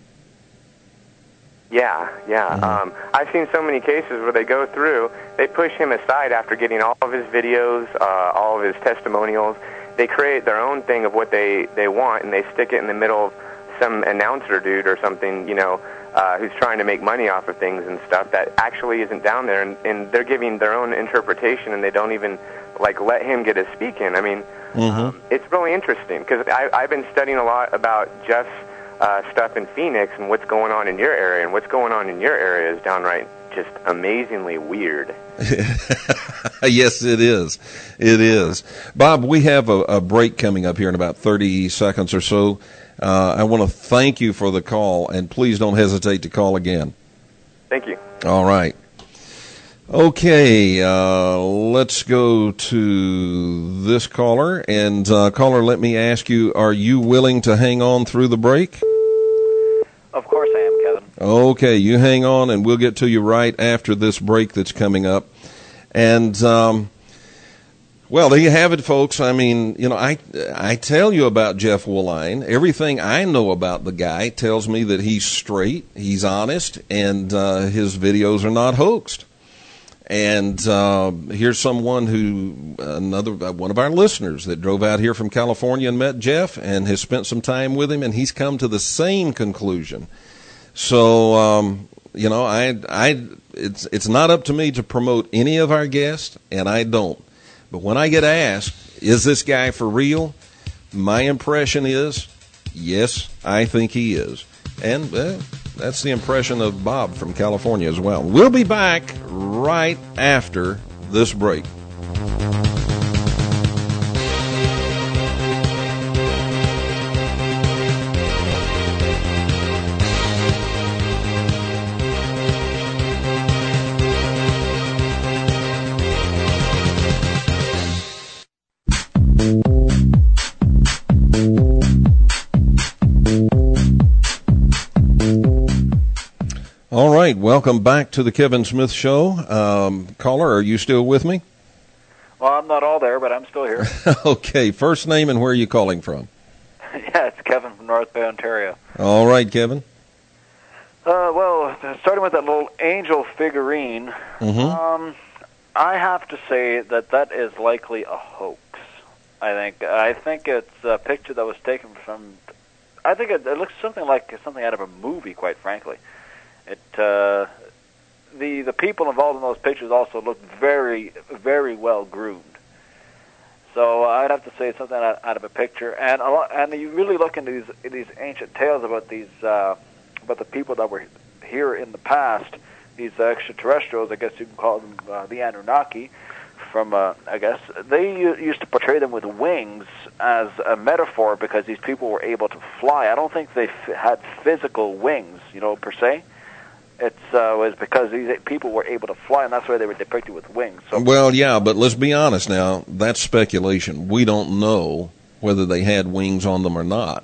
Yeah. Mm-hmm. I've seen so many cases where they go through, they push him aside after getting all of his videos, all of his testimonials. They create their own thing of what they want, and they stick it in the middle of some announcer dude or something, who's trying to make money off of things and stuff that actually isn't down there, and they're giving their own interpretation, and they don't even let him get his speak in. I mean, it's really interesting because I've been studying a lot about Jeff's stuff in Phoenix and what's going on in your area, and what's going on in your area is downright just amazingly weird. Yes, it is. It is. Bob, we have a break coming up here in about 30 seconds or so. I want to thank you for the call, and please don't hesitate to call again. Thank you. All right. Okay, let's go to this caller. And caller, let me ask you, are you willing to hang on through the break? Of course I am, Kevin. Okay, you hang on, and we'll get to you right after this break that's coming up. And, well, there you have it, folks. I mean, I tell you about Jeff Woolline. Everything I know about the guy tells me that he's straight, he's honest, and his videos are not hoaxed. And here's someone one of our listeners that drove out here from California and met Jeff and has spent some time with him, and he's come to the same conclusion. So, it's not up to me to promote any of our guests, and I don't. But when I get asked, is this guy for real? My impression is, yes, I think he is. And that's the impression of Bob from California as well. We'll be back right after this break. All right, welcome back to the Kevin Smith Show. Caller, are you still with me? Well, I'm not all there, but I'm still here. Okay, first name and where are you calling from? Yeah, it's Kevin from North Bay, Ontario. All right, Kevin. Well, starting with that little angel figurine, Mm-hmm. I have to say that is likely a hoax. I think it's a picture that was taken from. I think it looks something out of a movie, quite frankly. The people involved in those pictures also look very, very well groomed. So I'd have to say it's something out of a picture. And you really look into these ancient tales about about the people that were here in the past. These extraterrestrials, I guess you can call them the Anunnaki. I guess they used to portray them with wings as a metaphor because these people were able to fly. I don't think they had physical wings, per se. It was because these people were able to fly, and that's why they were depicted with wings. So, well, yeah, but let's be honest now. That's speculation. We don't know whether they had wings on them or not.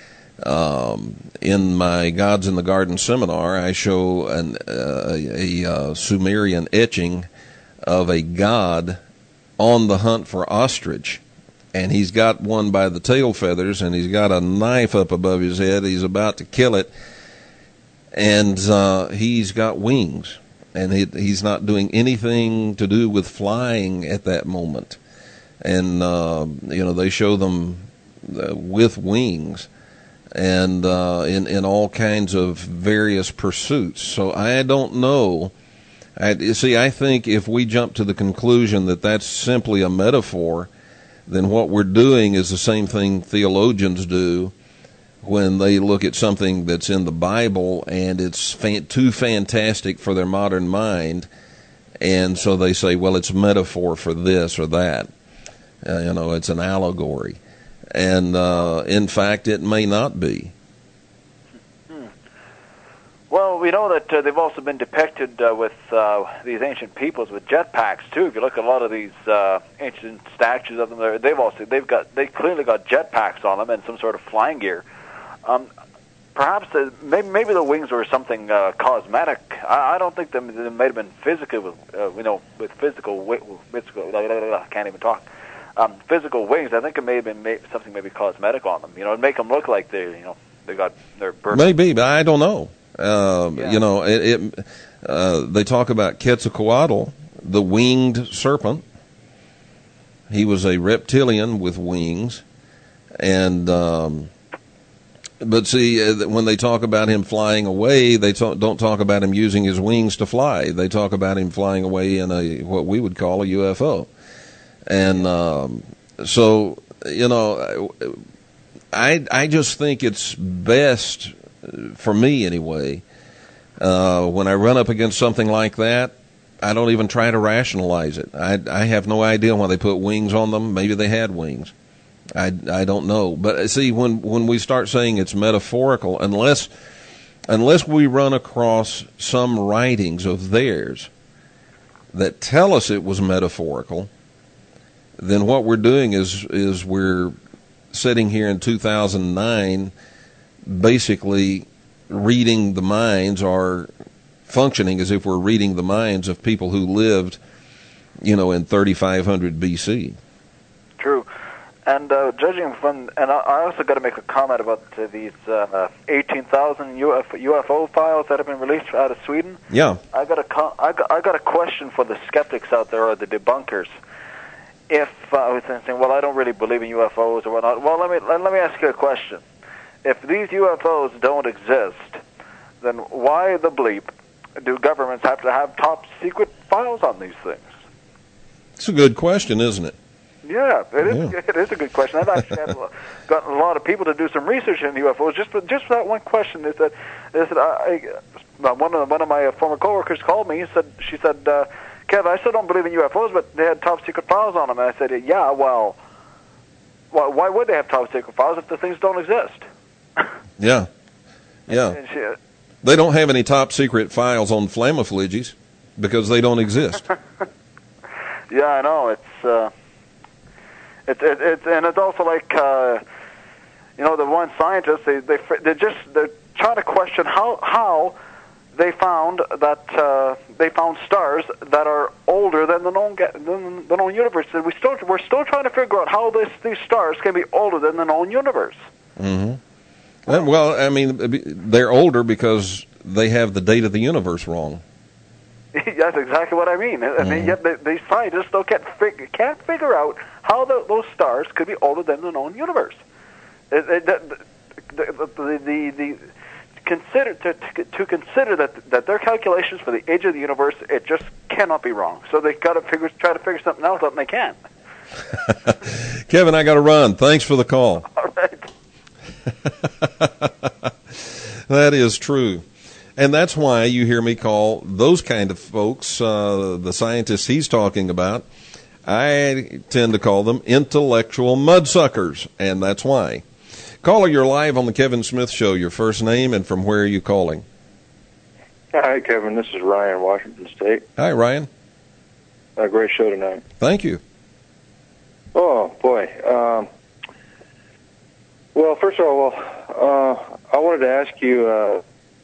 In my Gods in the Garden seminar, I show a Sumerian etching of a god on the hunt for ostrich. And he's got one by the tail feathers, and he's got a knife up above his head. He's about to kill it. And he's got wings, and he's not doing anything to do with flying at that moment. And, they show them with wings and in all kinds of various pursuits. So I don't know. I think if we jump to the conclusion that that's simply a metaphor, then what we're doing is the same thing theologians do when they look at something that's in the Bible and it's too fantastic for their modern mind, and so they say, well, it's a metaphor for this or that. It's an allegory. And in fact, it may not be. Well, we know that they've also been depicted with these ancient peoples with jetpacks too. If you look at a lot of these ancient statues of them, they clearly got jetpacks on them and some sort of flying gear. Perhaps maybe the wings were something cosmetic. I don't think they might have been physical with physical. I can't even talk. Physical wings. I think it may have been something maybe cosmetic on them. To make them look like they got their birth. Maybe, but I don't know. They talk about Quetzalcoatl, the winged serpent. He was a reptilian with wings, and but see, when they talk about him flying away, they don't talk about him using his wings to fly. They talk about him flying away in what we would call a UFO, and so I just think it's best. For me, anyway, when I run up against something like that, I don't even try to rationalize it. I have no idea why they put wings on them. Maybe they had wings. I don't know. But see, when we start saying it's metaphorical, unless we run across some writings of theirs that tell us it was metaphorical, then what we're doing is we're sitting here in 2009 basically reading the minds, or functioning as if we're reading the minds of people who lived, in 3500 BC. True. And judging from, and I also got to make a comment about these 18,000 UFO files that have been released out of Sweden. Yeah. I got a question for the skeptics out there, or the debunkers. If I was saying, well, I don't really believe in UFOs or whatnot. Well, let me ask you a question. If these UFOs don't exist, then why the bleep do governments have to have top secret files on these things? It's a good question, isn't it? Yeah, it is a good question. I've actually gotten a lot of people to do some research in UFOs just for that one question. Is that one of my former coworkers called me. She said, Kev, I still don't believe in UFOs, but they had top secret files on them. And I said, yeah, well, why would they have top secret files if the things don't exist? Yeah. They don't have any top secret files on flammafliges because they don't exist. Yeah, I know. It's also like the one scientist they're trying to question how they found stars that are older than the known universe. And we're still trying to figure out how these stars can be older than the known universe. Mm-hmm. Well, I mean, they're older because they have the date of the universe wrong. That's exactly what I mean. I mean, yet these scientists still can't figure out how those stars could be older than the known universe. Consider that their calculations for the age of the universe, it just cannot be wrong. So they got to try to figure something else out, and they can't. Kevin, I got to run. Thanks for the call. All right. That is true. And that's why you hear me call those kind of folks, the scientists he's talking about, I tend to call them intellectual mudsuckers, and that's why. Caller, you're live on the Kevin Smith Show. Your first name and from where are you calling? Hi, Kevin. This is Ryan, Washington State. Hi, Ryan. Great show tonight. Thank you. Oh, boy. Well, first of all, I wanted to ask you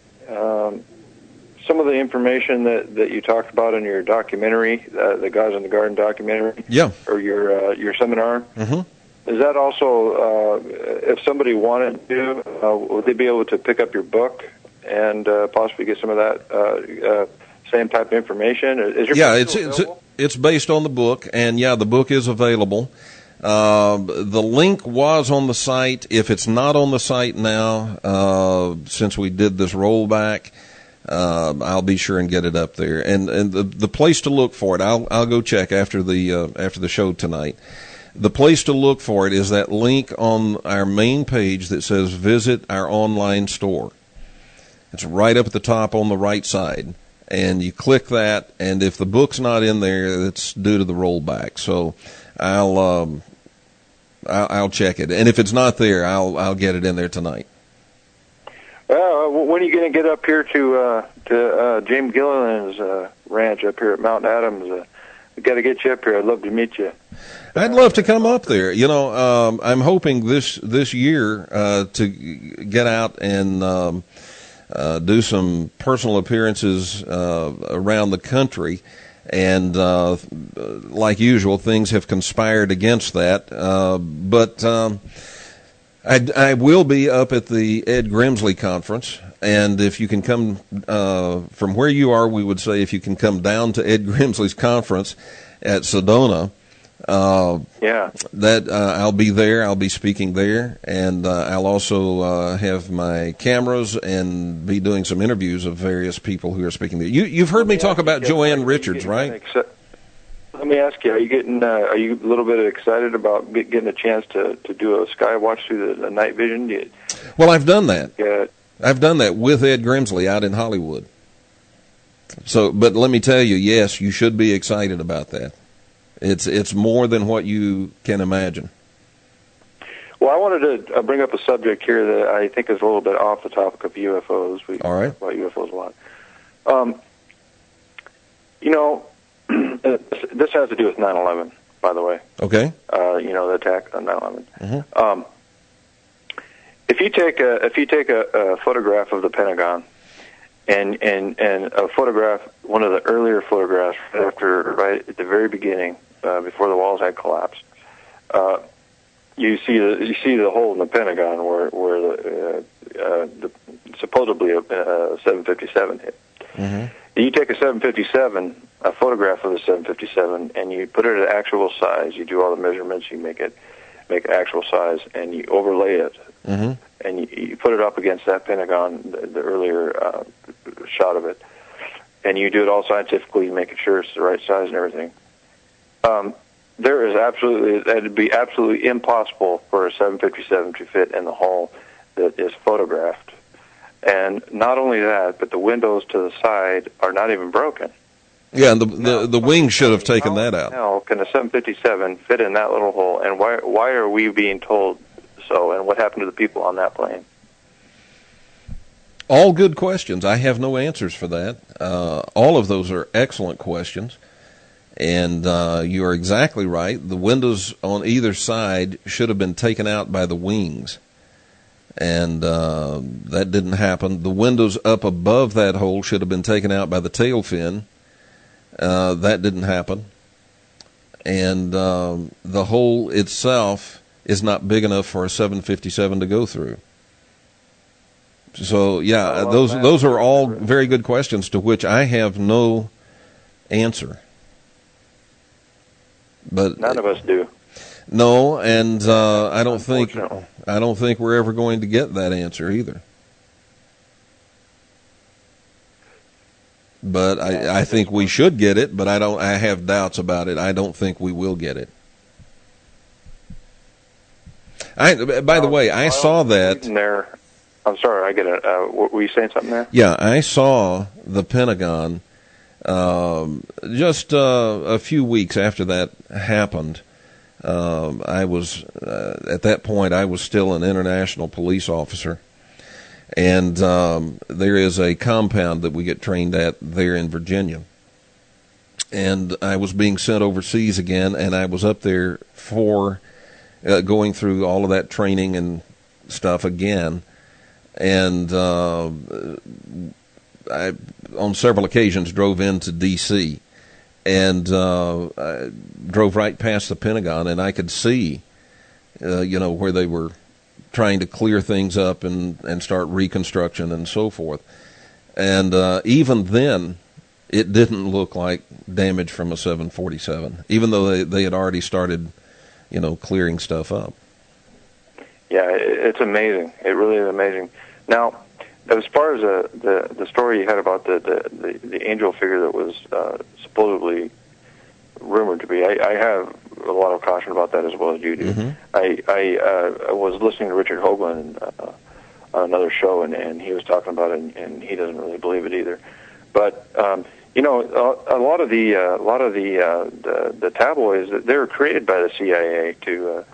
some of the information that you talked about in your documentary, the Guys in the Garden documentary. Yeah. Or your seminar. Mm-hmm. Is that also, if somebody wanted to, would they be able to pick up your book and possibly get some of that same type of information? Is your book still available? It's based on the book, and yeah, the book is available. The link was on the site. If it's not on the site now, since we did this rollback, I'll be sure and get it up there. And the place to look for it, I'll go check after the show tonight. The place to look for it is that link on our main page that says visit our online store. It's right up at the top on the right side. And you click that, and if the book's not in there, it's due to the rollback. So I'll check it. And if it's not there, I'll get it in there tonight. When are you going to get up here to James Gilliland's ranch up here at Mount Adams? We got to get you up here. I'd love to meet you. I'd love to come up there. You know, I'm hoping this year to get out and do some personal appearances around the country. And like usual, things have conspired against that. But I will be up at the Ed Grimsley conference. And if you can come from where you are, we would say if you can come down to Ed Grimsley's conference at Sedona, that I'll be there. I'll be speaking there, and I'll also have my cameras and be doing some interviews of various people who are speaking there. You've heard me talk about Joanne Richards, right? Let me ask you: are you a little bit excited about getting a chance to do a sky watch through the night vision? Well, I've done that. Yeah. I've done that with Ed Grimsley out in Hollywood. So, but let me tell you, yes, you should be excited about that. It's more than what you can imagine. Well, I wanted to bring up a subject here that I think is a little bit off the topic of UFOs. We All right. talk about UFOs a lot. This has to do with 9/11, by the way. Okay. The attack on 9/11. Mm-hmm. If you take a photograph of the Pentagon and a photograph, one of the earlier photographs right at the very beginning, before the walls had collapsed, you see the hole in the Pentagon where the supposedly a 757 hit. Mm-hmm. You take a 757, a photograph of the 757, and you put it at actual size. You do all the measurements, you make actual size, and you overlay it. Mm-hmm. And you put it up against that Pentagon, the earlier shot of it, and you do it all scientifically, making sure it's the right size and everything. there is that'd be absolutely impossible for a 757 to fit in the hull that is photographed. And not only that, but the windows to the side are not even broken. Yeah, and the wing should have taken that out. How can a 757 fit in that little hole? And why are we being told so? And what happened to the people on that plane? All good questions. I have no answers for that. All of those are excellent questions. And you are exactly right. The windows on either side should have been taken out by the wings. And that didn't happen. The windows up above that hole should have been taken out by the tail fin. That didn't happen. And the hole itself is not big enough for a 757 to go through. So, yeah, those are all very good questions to which I have no answer. But none of us do. No, and I don't think we're ever going to get that answer either. But I think we should get it, but I have doubts about it. I don't think we will get it. By the way, I saw that. I'm sorry, I get it. Were you saying something there? Yeah, I saw the Pentagon just a few weeks after that happened. I was at that point I was still an international police officer, and there is a compound that we get trained at there in Virginia, and I was being sent overseas again, and I was up there for going through all of that training and stuff again, and I on several occasions drove into D.C. and I drove right past the Pentagon, and I could see, where they were trying to clear things up and start reconstruction and so forth. And even then, it didn't look like damage from a 747, even though they had already started, clearing stuff up. Yeah, it's amazing. It really is amazing. Now, as far as the story you had about the angel figure that was supposedly rumored to be, I have a lot of caution about that as well as you do. Mm-hmm. I was listening to Richard Hoagland on another show, and he was talking about it, and he doesn't really believe it either. But a lot of the tabloids, they're created by the CIA to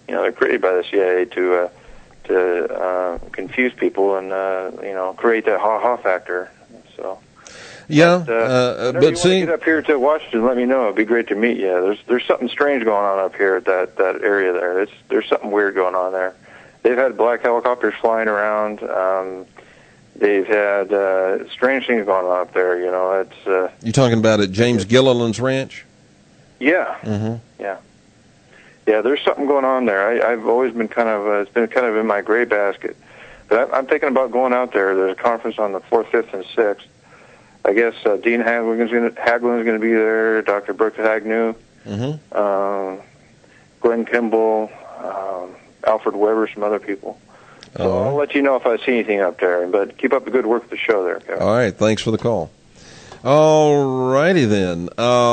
confuse people and create that ha-ha factor. So yeah, but you see, get up here to Washington, let me know. It'd be great to meet you. There's something strange going on up here at that area there. There's something weird going on there. They've had black helicopters flying around. They've had strange things going on up there. It's you talking about at James Gilliland's ranch? Yeah. Mm-hmm. Yeah. Yeah, there's something going on there. I've always been it's been kind of in my gray basket. But I'm thinking about going out there. There's a conference on the 4th, 5th, and 6th. I guess Dean Haglund's going to be there, Dr. Brooks Agnew, mm-hmm. Glenn Kimball, Alfred Weber, some other people. So I'll let you know if I see anything up there. But keep up the good work with the show there, Kevin. All right, thanks for the call. All righty then.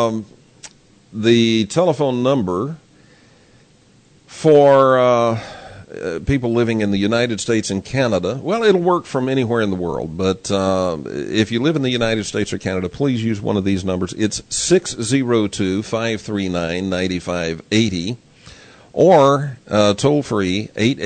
The telephone number for people living in the United States and Canada, well, it'll work from anywhere in the world, but if you live in the United States or Canada, please use one of these numbers. It's 602-539-9580 or toll free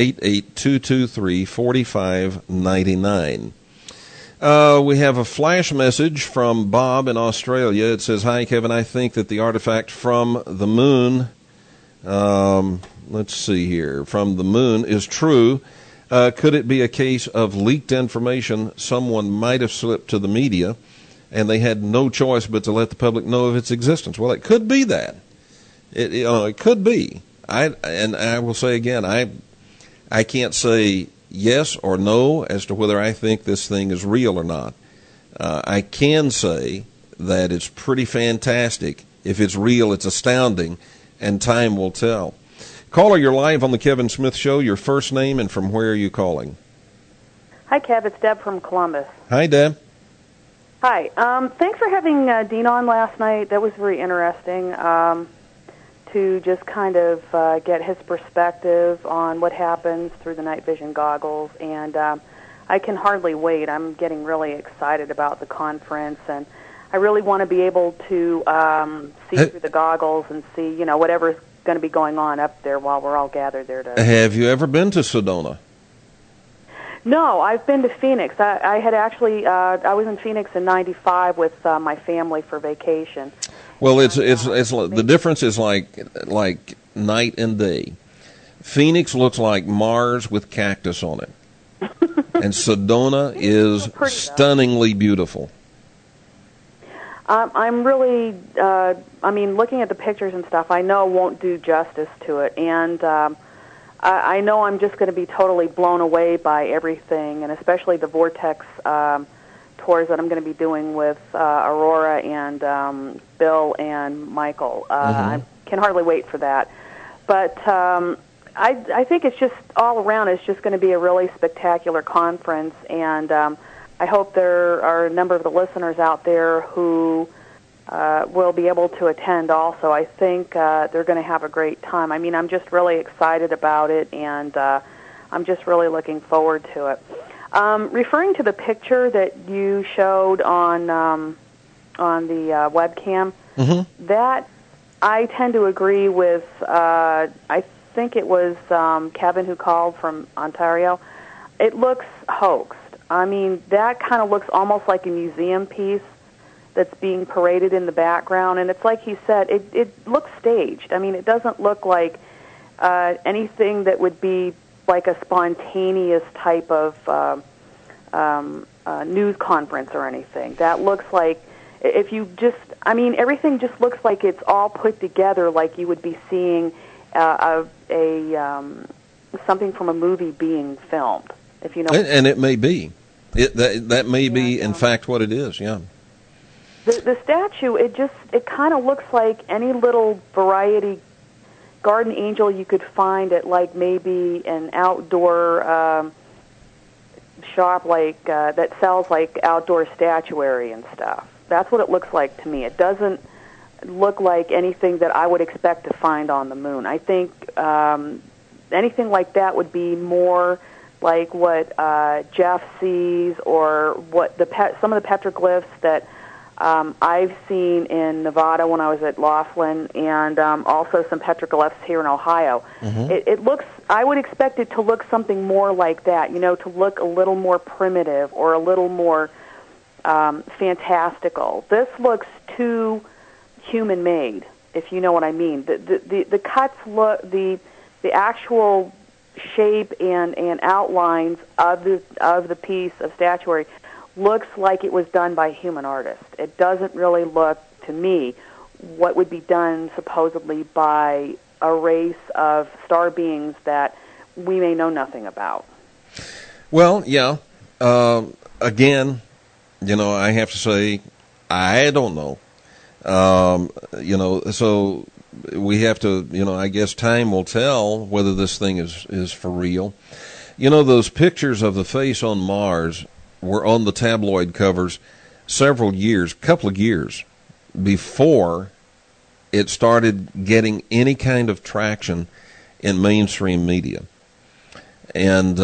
888-223-4599. We have a flash message from Bob in Australia. It says, "Hi, Kevin. I think that the artifact from the moon, let's see here, from the moon is true. Could it be a case of leaked information someone might have slipped to the media, and they had no choice but to let the public know of its existence?" Well, it could be that. It could be. I will say again, I can't say yes or no as to whether I think this thing is real or not. I can say that it's pretty fantastic. If it's real, it's astounding, and time will tell. Caller, you're live on the Kevin Smith Show. Your first name and from where are you calling? Hi, Kev. It's Deb from Columbus. Hi, Deb. Hi. Thanks for having Dean on last night. That was very interesting. to just kind of get his perspective on what happens through the night vision goggles, and I can hardly wait. I'm getting really excited about the conference, and I really want to be able to see through the goggles and see, whatever's going to be going on up there while we're all gathered there. Have you ever been to Sedona? No, I've been to Phoenix. I had actually, I was in Phoenix in '95 with my family for vacation. Well, it's the difference is like night and day. Phoenix looks like Mars with cactus on it, and Sedona is stunningly beautiful. I'm really, looking at the pictures and stuff, I know won't do justice to it, and I know I'm just going to be totally blown away by everything, and especially the Vortex tours that I'm going to be doing with Aurora and Bill and Michael. I can hardly wait for that. But I think it's just all around, it's just going to be a really spectacular conference, and I hope there are a number of the listeners out there who will be able to attend also. I think they're going to have a great time. I mean, I'm just really excited about it, and I'm just really looking forward to it. Referring to the picture that you showed on the webcam, that I tend to agree with. I think it was Kevin who called from Ontario. It looks hoaxed. I mean, that kind of looks almost like a museum piece that's being paraded in the background, and it's like he said, it looks staged. I mean, it doesn't look like anything that would be like a spontaneous type of news conference or anything. That looks like, if you just, I mean, everything just looks like it's all put together like you would be seeing something from a movie being filmed, if you know. And it may be. That may be, in fact, what it is, yeah. The statue, it kind of looks like any little variety garden angel you could find at, like, maybe an outdoor shop like that sells, like, outdoor statuary and stuff. That's what it looks like to me. It doesn't look like anything that I would expect to find on the moon. I think anything like that would be more like what Jeff sees, or what some of the petroglyphs that I've seen in Nevada when I was at Laughlin, and also some petroglyphs here in Ohio. It looks, I would expect it to look something more like that, to look a little more primitive or a little more fantastical. This looks too human-made, if you know what I mean. The cuts look, the actual shape and outlines of the piece of statuary looks like it was done by a human artist. It doesn't really look, to me, what would be done supposedly by a race of star beings that we may know nothing about. Well, yeah. Again, I have to say, I don't know. So we have to, I guess time will tell whether this thing is for real. Those pictures of the face on Mars were on the tabloid covers couple of years before it started getting any kind of traction in mainstream media. And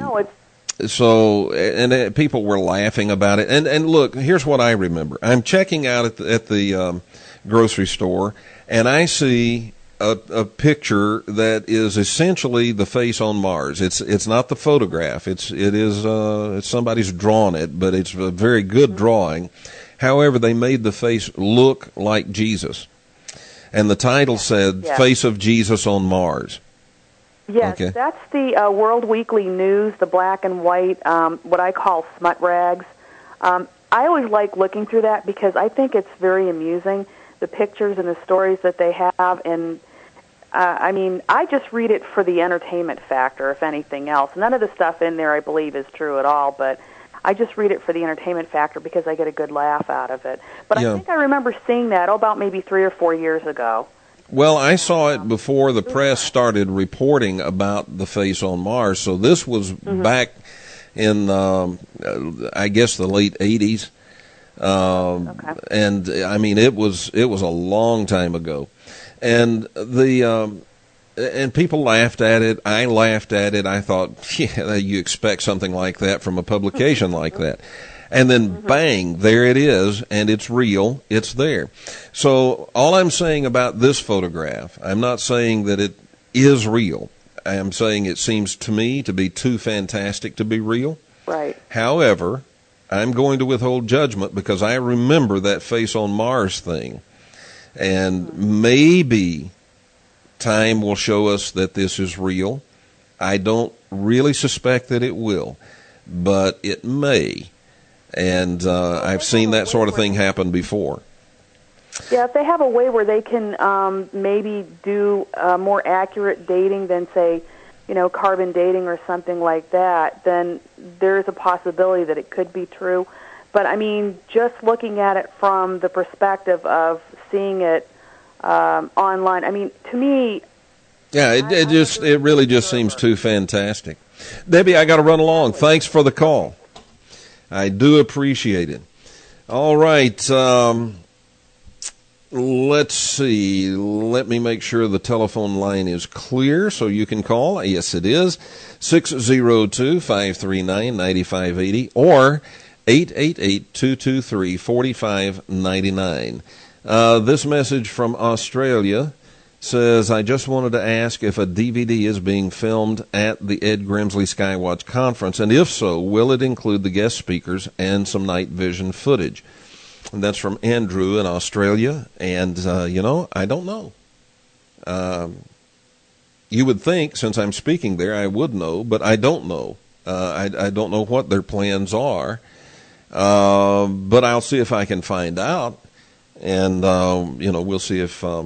people were laughing about it. And look, here's what I remember. I'm checking out at the grocery store, and I see a picture that is essentially the face on Mars. It's not the photograph. It's somebody's drawn it, but it's a very good drawing. However, they made the face look like Jesus, and the title said "Face of Jesus on Mars." Yes, okay. That's the World Weekly News, the black and white, what I call smut rags. I always like looking through that because I think it's very amusing, the pictures and the stories that they have, and I just read it for the entertainment factor, if anything else. None of the stuff in there, I believe, is true at all, but I just read it for the entertainment factor because I get a good laugh out of it. But I think I remember seeing that about maybe 3 or 4 years ago. Well, I saw it before the press started reporting about the face on Mars, so this was back in, I guess, the late 80s. And, I mean, it was a long time ago. And and people laughed at it. I laughed at it. I thought, yeah, you expect something like that from a publication like that. And then bang, there it is, and it's real. It's there. So all I'm saying about this photograph, I'm not saying that it is real. I am saying it seems to me to be too fantastic to be real. Right. However, I'm going to withhold judgment because I remember that Face on Mars thing. And maybe time will show us that this is real. I don't really suspect that it will, but it may. And I've seen that sort of thing happen before. Yeah, if they have a way where they can maybe do more accurate dating than, say, carbon dating or something like that, then there's a possibility that it could be true. But, I mean, just looking at it from the perspective of seeing it online, I mean, to me... Yeah, it really just seems too fantastic. Debbie, I got to run along. Thanks for the call. I do appreciate it. All right. Let's see. Let me make sure the telephone line is clear so you can call. Yes, it is. 602-539-9580 or 888-223-4599. This message from Australia says, I just wanted to ask if a DVD is being filmed at the Ed Grimsley Skywatch Conference, and if so, will it include the guest speakers and some night vision footage? And that's from Andrew in Australia, and, I don't know. You would think, since I'm speaking there, I would know, but I don't know. I don't know what their plans are, but I'll see if I can find out, and, we'll see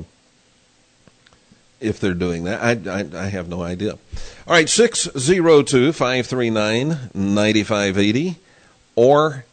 if they're doing that. I have no idea. All right, 602-539-9580 or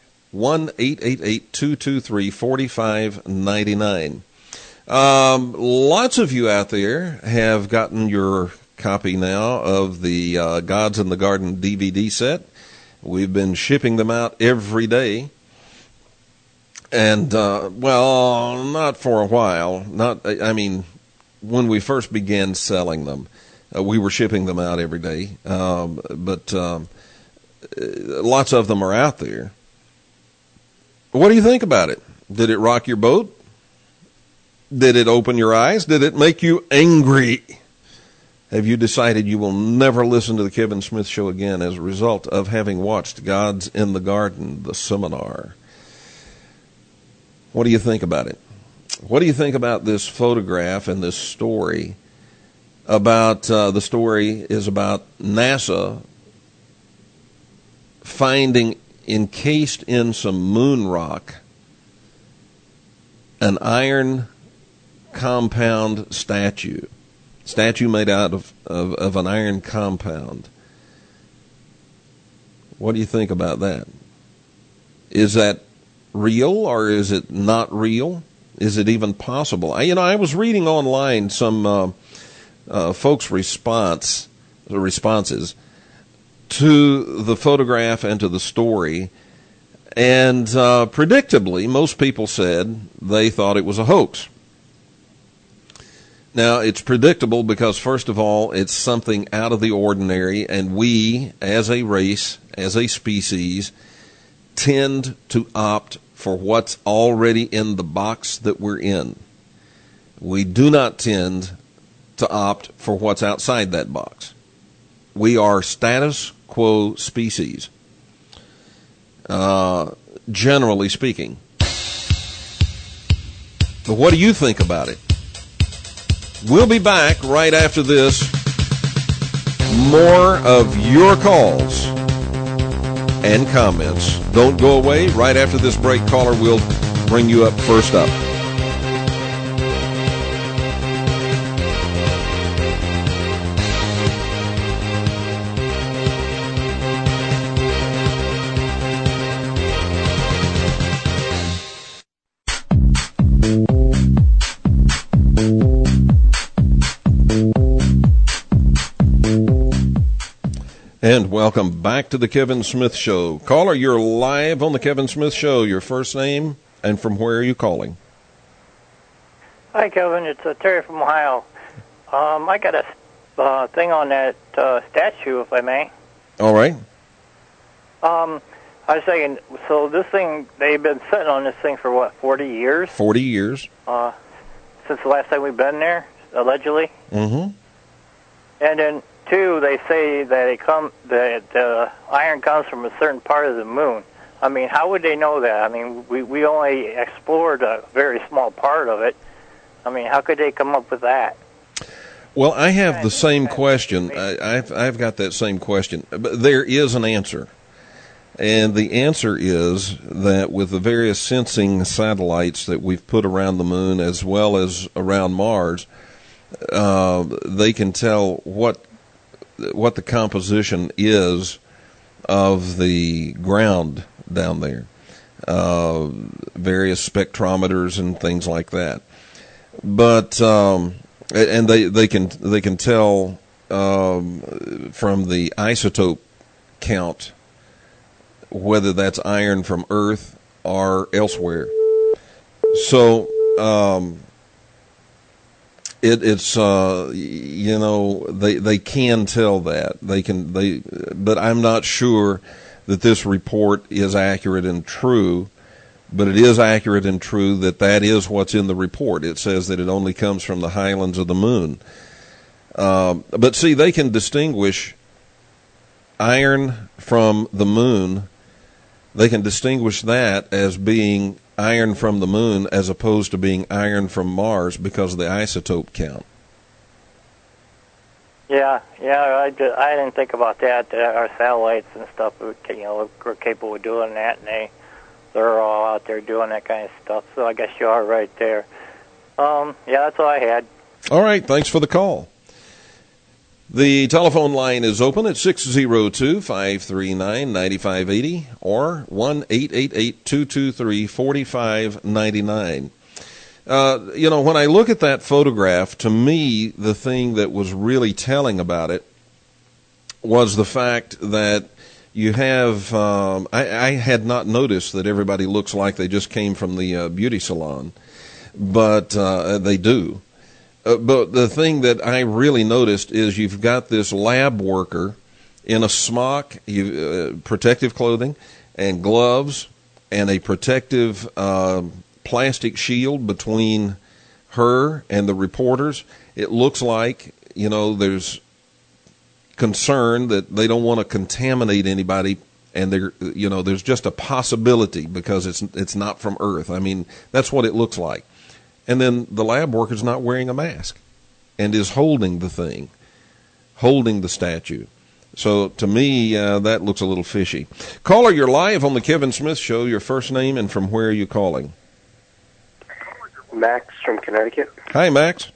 1-888-223-4599. Lots of you out there have gotten your copy now of the Gods in the Garden DVD set. We've been shipping them out every day. And, not for a while. When we first began selling them, we were shipping them out every day. But lots of them are out there. What do you think about it? Did it rock your boat? Did it open your eyes? Did it make you angry? Have you decided you will never listen to the Kevin Smith Show again as a result of having watched Gods in the Garden, the seminar? What do you think about it? What do you think about this photograph and this story? The story is about NASA finding encased in some moon rock an iron compound statue made out of an iron compound. What do you think about that? Is that real or is it not real? Is it even possible? I was reading online some folks' responses to the photograph and to the story, and predictably, most people said they thought it was a hoax. Now, it's predictable because, first of all, it's something out of the ordinary, and we, as a race, as a species, tend to opt for what's already in the box that we're in. We do not tend to opt for what's outside that box. We are status quo species, generally speaking. But what do you think about it? We'll be back right after this. More of your calls and comments. Don't go away. Right after this break, caller will bring you up first up. And welcome back to the Kevin Smith Show. Caller, you're live on the Kevin Smith Show. Your first name and from where are you calling? Hi, Kevin. It's Terry from Ohio. I got a thing on that statue, if I may. All right. I was saying, so this thing, they've been sitting on this thing for, what, 40 years? 40 years. Since the last time we've been there, allegedly. Mm-hmm. And then, two, they say that the iron comes from a certain part of the moon. I mean, how would they know that? I mean, we only explored a very small part of it. I mean, how could they come up with that? Well, I have the same question. I've got that same question. But there is an answer. And the answer is that with the various sensing satellites that we've put around the moon as well as around Mars, they can tell what the composition is of the ground down there. Various spectrometers and things like that. But and they can tell from the isotope count whether that's iron from Earth or elsewhere. So it's they can tell that but I'm not sure that this report is accurate and true. But it is accurate and true that is what's in the report. It says that it only comes from the highlands of the moon. But see, they can distinguish iron from the moon. They can distinguish that as being iron from the moon as opposed to being iron from Mars because of the isotope count. Yeah, I didn't think about that. Our satellites and stuff, we're capable of doing that, and they're all out there doing that kind of stuff. So I guess you are right there. Yeah, that's all I had. All right, thanks for the call. The telephone line is open at 602-539-9580 or 1-888-223-4599. When I look at that photograph, to me, the thing that was really telling about it was the fact that you have, I had not noticed that everybody looks like they just came from the beauty salon, but they do. But the thing that I really noticed is you've got this lab worker in a smock, protective clothing and gloves and a protective plastic shield between her and the reporters. It looks like, there's concern that they don't want to contaminate anybody, and there's just a possibility because it's not from Earth. I mean, that's what it looks like. And then the lab worker's not wearing a mask and is holding the thing, holding the statue. So to me, that looks a little fishy. Caller, you're live on the Kevin Smith Show. Your first name and from where are you calling? Max from Connecticut. Hi, Max.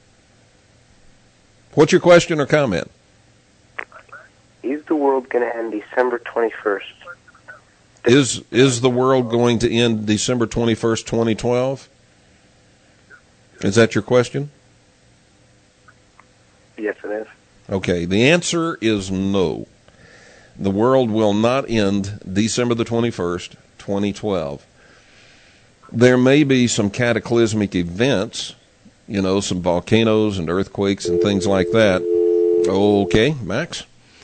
What's your question or comment? Is the world going to end December 21st? Is the world going to end December 21st, 2012? Is that your question? Yes, it is. Okay, the answer is no. The world will not end December the 21st, 2012. There may be some cataclysmic events, some volcanoes and earthquakes and things like that. Okay, Max?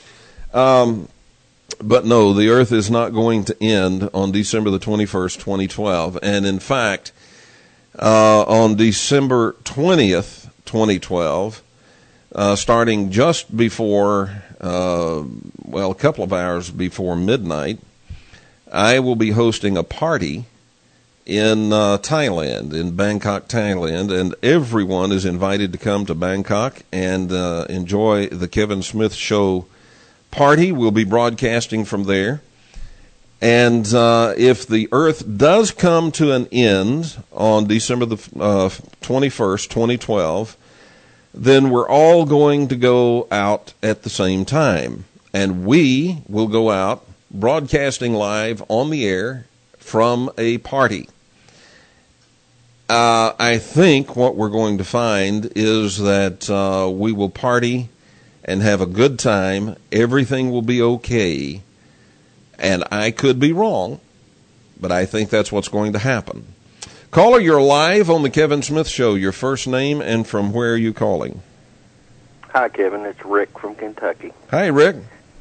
But no, the earth is not going to end on December the 21st, 2012. And in fact, on December 20th, 2012, starting just before, a couple of hours before midnight, I will be hosting a party in Thailand, in Bangkok, Thailand, and everyone is invited to come to Bangkok and enjoy the Kevin Smith Show party. We'll be broadcasting from there. And if the Earth does come to an end on December the 21st, 2012, then we're all going to go out at the same time. And we will go out broadcasting live on the air from a party. I think what we're going to find is that we will party and have a good time. Everything will be okay. And I could be wrong, but I think that's what's going to happen. Caller, you're live on the Kevin Smith Show. Your first name and from where are you calling? Hi, Kevin. It's Rick from Kentucky. Hi, Rick.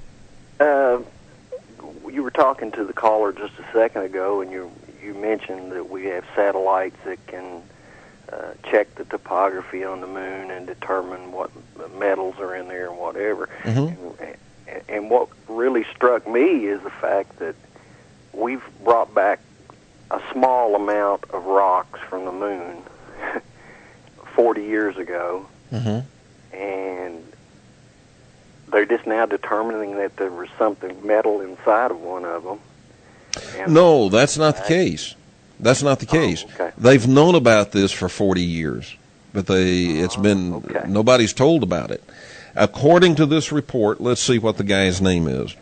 You were talking to the caller just a second ago, and you mentioned that we have satellites that can check the topography on the moon and determine what metals are in there and whatever. And what really struck me is the fact that we've brought back a small amount of rocks from the moon 40 years ago, and they're just now determining that there was something metal inside of one of them. And no, that's not the case. That's not the case. Okay. They've known about this for 40 years, but nobody's told about it. According to this report, let's see what the guy's name is.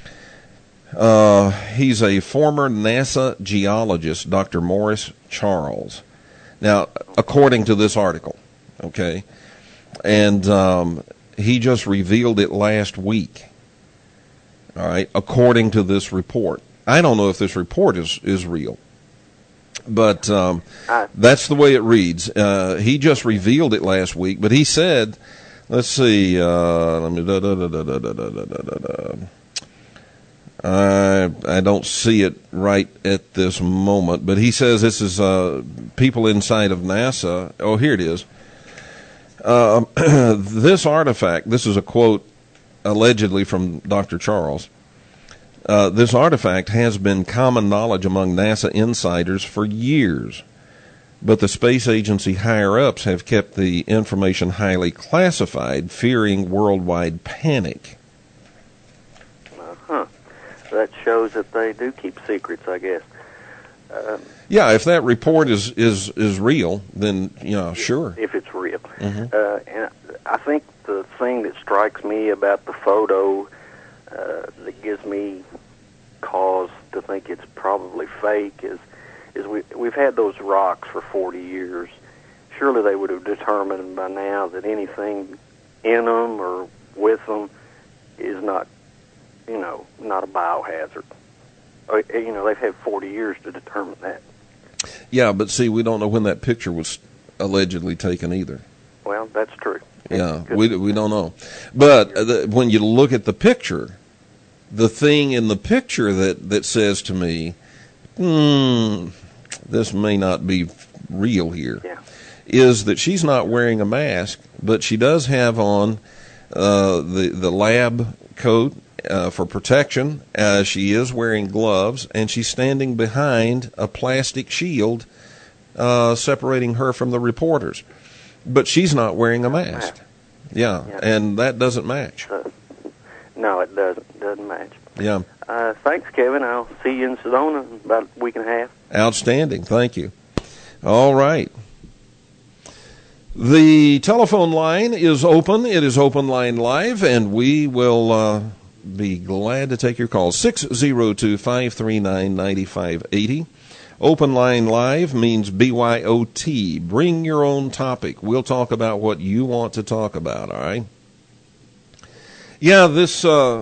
He's a former NASA geologist, Dr. Morris Charles. Now, according to this article, okay, and he just revealed it last week. All right, according to this report. I don't know if this report is real, but that's the way it reads. He just revealed it last week, but he said, let's see, I don't see it right at this moment, but he says this is people inside of NASA. Oh, here it is. This artifact, this is a quote allegedly from Dr. Charles. This artifact has been common knowledge among NASA insiders for years, but the space agency higher-ups have kept the information highly classified, fearing worldwide panic. That shows that they do keep secrets, I guess. Yeah, if that report is real, then, sure. If it's real. And I think the thing that strikes me about the photo that gives me cause to think it's probably fake is we've had those rocks for 40 years. Surely they would have determined by now that anything in them or with them is not a biohazard. They've had 40 years to determine that. Yeah, but see, we don't know when that picture was allegedly taken either. Well, that's true. Yeah, we don't know. But when you look at the picture, the thing in the picture that says to me, this may not be real here, is that she's not wearing a mask, but she does have on the lab coat for protection. She is wearing gloves, and she's standing behind a plastic shield separating her from the reporters. But she's not wearing a mask. Yeah, and that doesn't match. No, it doesn't match. Yeah. Thanks, Kevin. I'll see you in Sedona in about a week and a half. Outstanding. Thank you. All right. The telephone line is open. It is Open Line Live, and we will be glad to take your call. 602-539-9580. Open Line Live means BYOT. Bring your own topic. We'll talk about what you want to talk about, all right? Yeah, this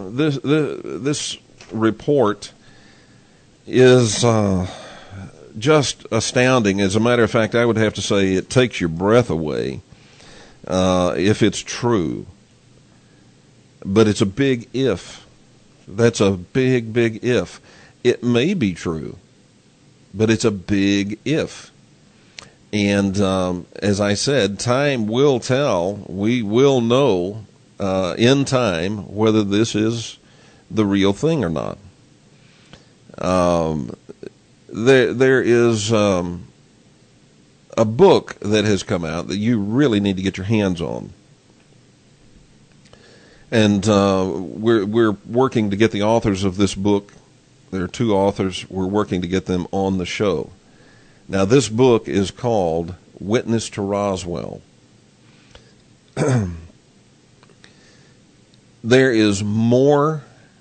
report is just astounding. As a matter of fact, I would have to say it takes your breath away if it's true. But it's a big if. That's a big, big if. It may be true, but it's a big if. And as I said, time will tell. We will know in time whether this is the real thing or not. There is a book that has come out that you really need to get your hands on. And we're working to get the authors of this book. There are two authors. We're working to get them on the show. Now, this book is called Witness to Roswell. There is more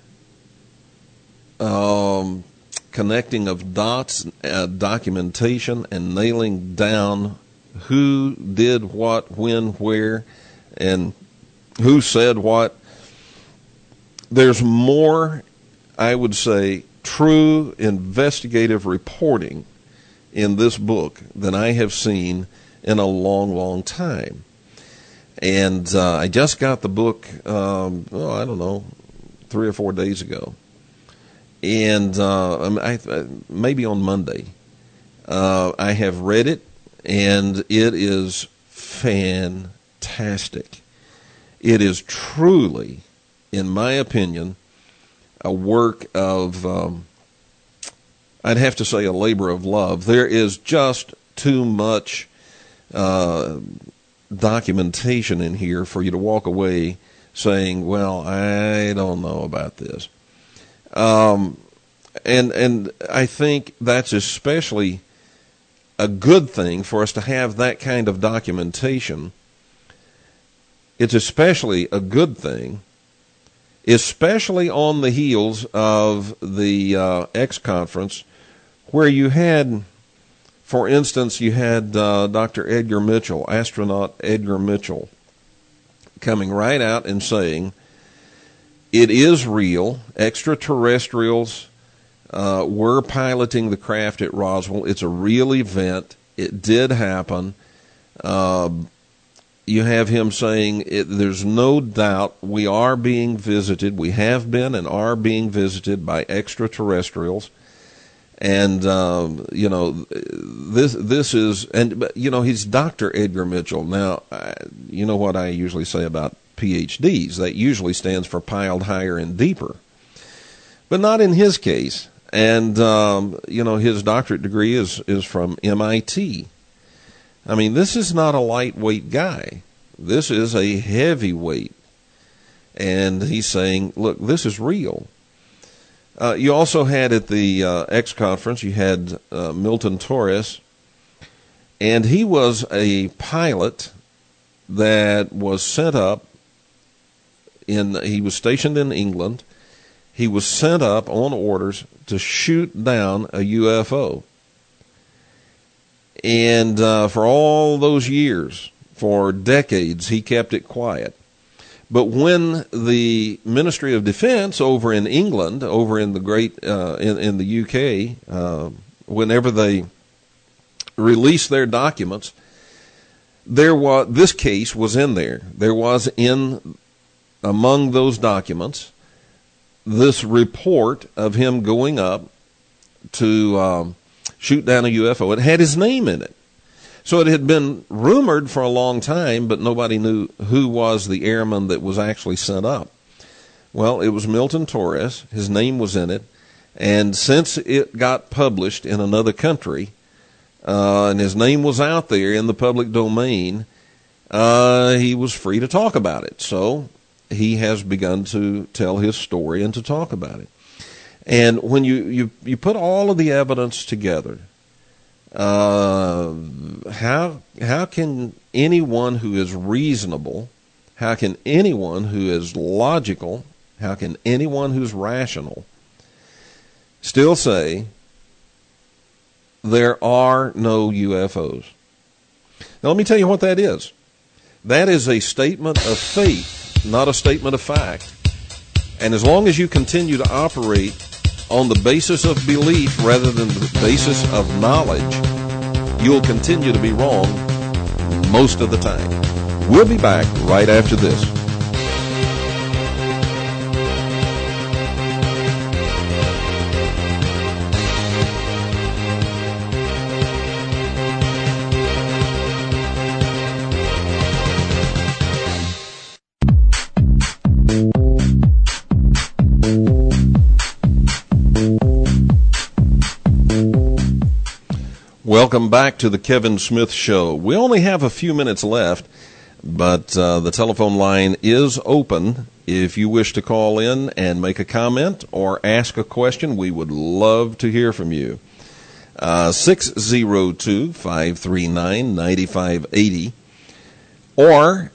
connecting of dots, documentation, and nailing down who did what, when, where, and who said what. There's more, I would say, true investigative reporting in this book than I have seen in a long, long time. And I just got the book, I don't know, 3 or 4 days ago. And maybe on Monday. I have read it, and it is fantastic. It is truly, in my opinion, a work of, I'd have to say a labor of love. There is just too much documentation in here for you to walk away saying, well, I don't know about this. And I think that's especially a good thing for us to have that kind of documentation. It's especially a good thing, especially on the heels of the X conference, where you had, for instance, you had Dr. Edgar Mitchell, astronaut Edgar Mitchell, coming right out and saying, it is real, extraterrestrials were piloting the craft at Roswell. It's a real event. It did happen. You have him saying there's no doubt we are being visited. We have been and are being visited by extraterrestrials. And, this is, he's Dr. Edgar Mitchell. Now, you know what I usually say about PhDs. That usually stands for piled higher and deeper. But not in his case. And, his doctorate degree is from MIT. I mean, this is not a lightweight guy. This is a heavyweight. And he's saying, look, this is real. You also had at the X conference, you had Milton Torres, and he was a pilot that was sent up he was stationed in England. He was sent up on orders to shoot down a UFO. And for all those years, for decades, he kept it quiet. But when the Ministry of Defense over in England, over in the great in the UK, whenever they released their documents, this case was in there. There was among those documents this report of him going up to shoot down a UFO. It had his name in it. So it had been rumored for a long time, but nobody knew who was the airman that was actually sent up. Well, it was Milton Torres. His name was in it. And since it got published in another country, and his name was out there in the public domain, he was free to talk about it. So he has begun to tell his story and to talk about it. And when you put all of the evidence together, how can anyone who is reasonable, how can anyone who is logical, how can anyone who's rational still say there are no UFOs? Now let me tell you what that is. That is a statement of faith, not a statement of fact. And as long as you continue to operate on the basis of belief rather than the basis of knowledge, you'll continue to be wrong most of the time. We'll be back right after this. Welcome back to the Kevin Smith Show. We only have a few minutes left, but the telephone line is open. If you wish to call in and make a comment or ask a question, we would love to hear from you. 602-539-9580 or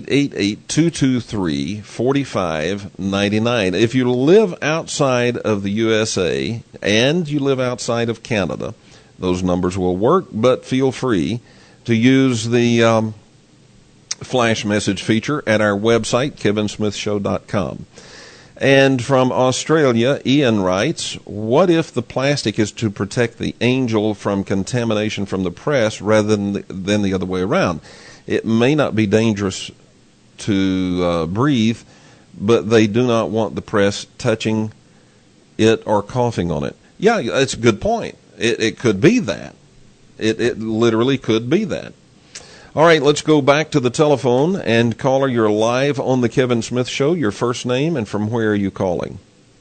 888-223-4599. If you live outside of the USA and you live outside of Canada, those numbers will work, but feel free to use the flash message feature at our website, kevinsmithshow.com. And from Australia, Ian writes, what if the plastic is to protect the angel from contamination from the press rather than the other way around? It may not be dangerous to breathe, but they do not want the press touching it or coughing on it. Yeah, that's a good point. It could be that. It literally could be that. All right, let's go back to the telephone. And caller, you're live on the Kevin Smith Show. Your first name and from where are you calling?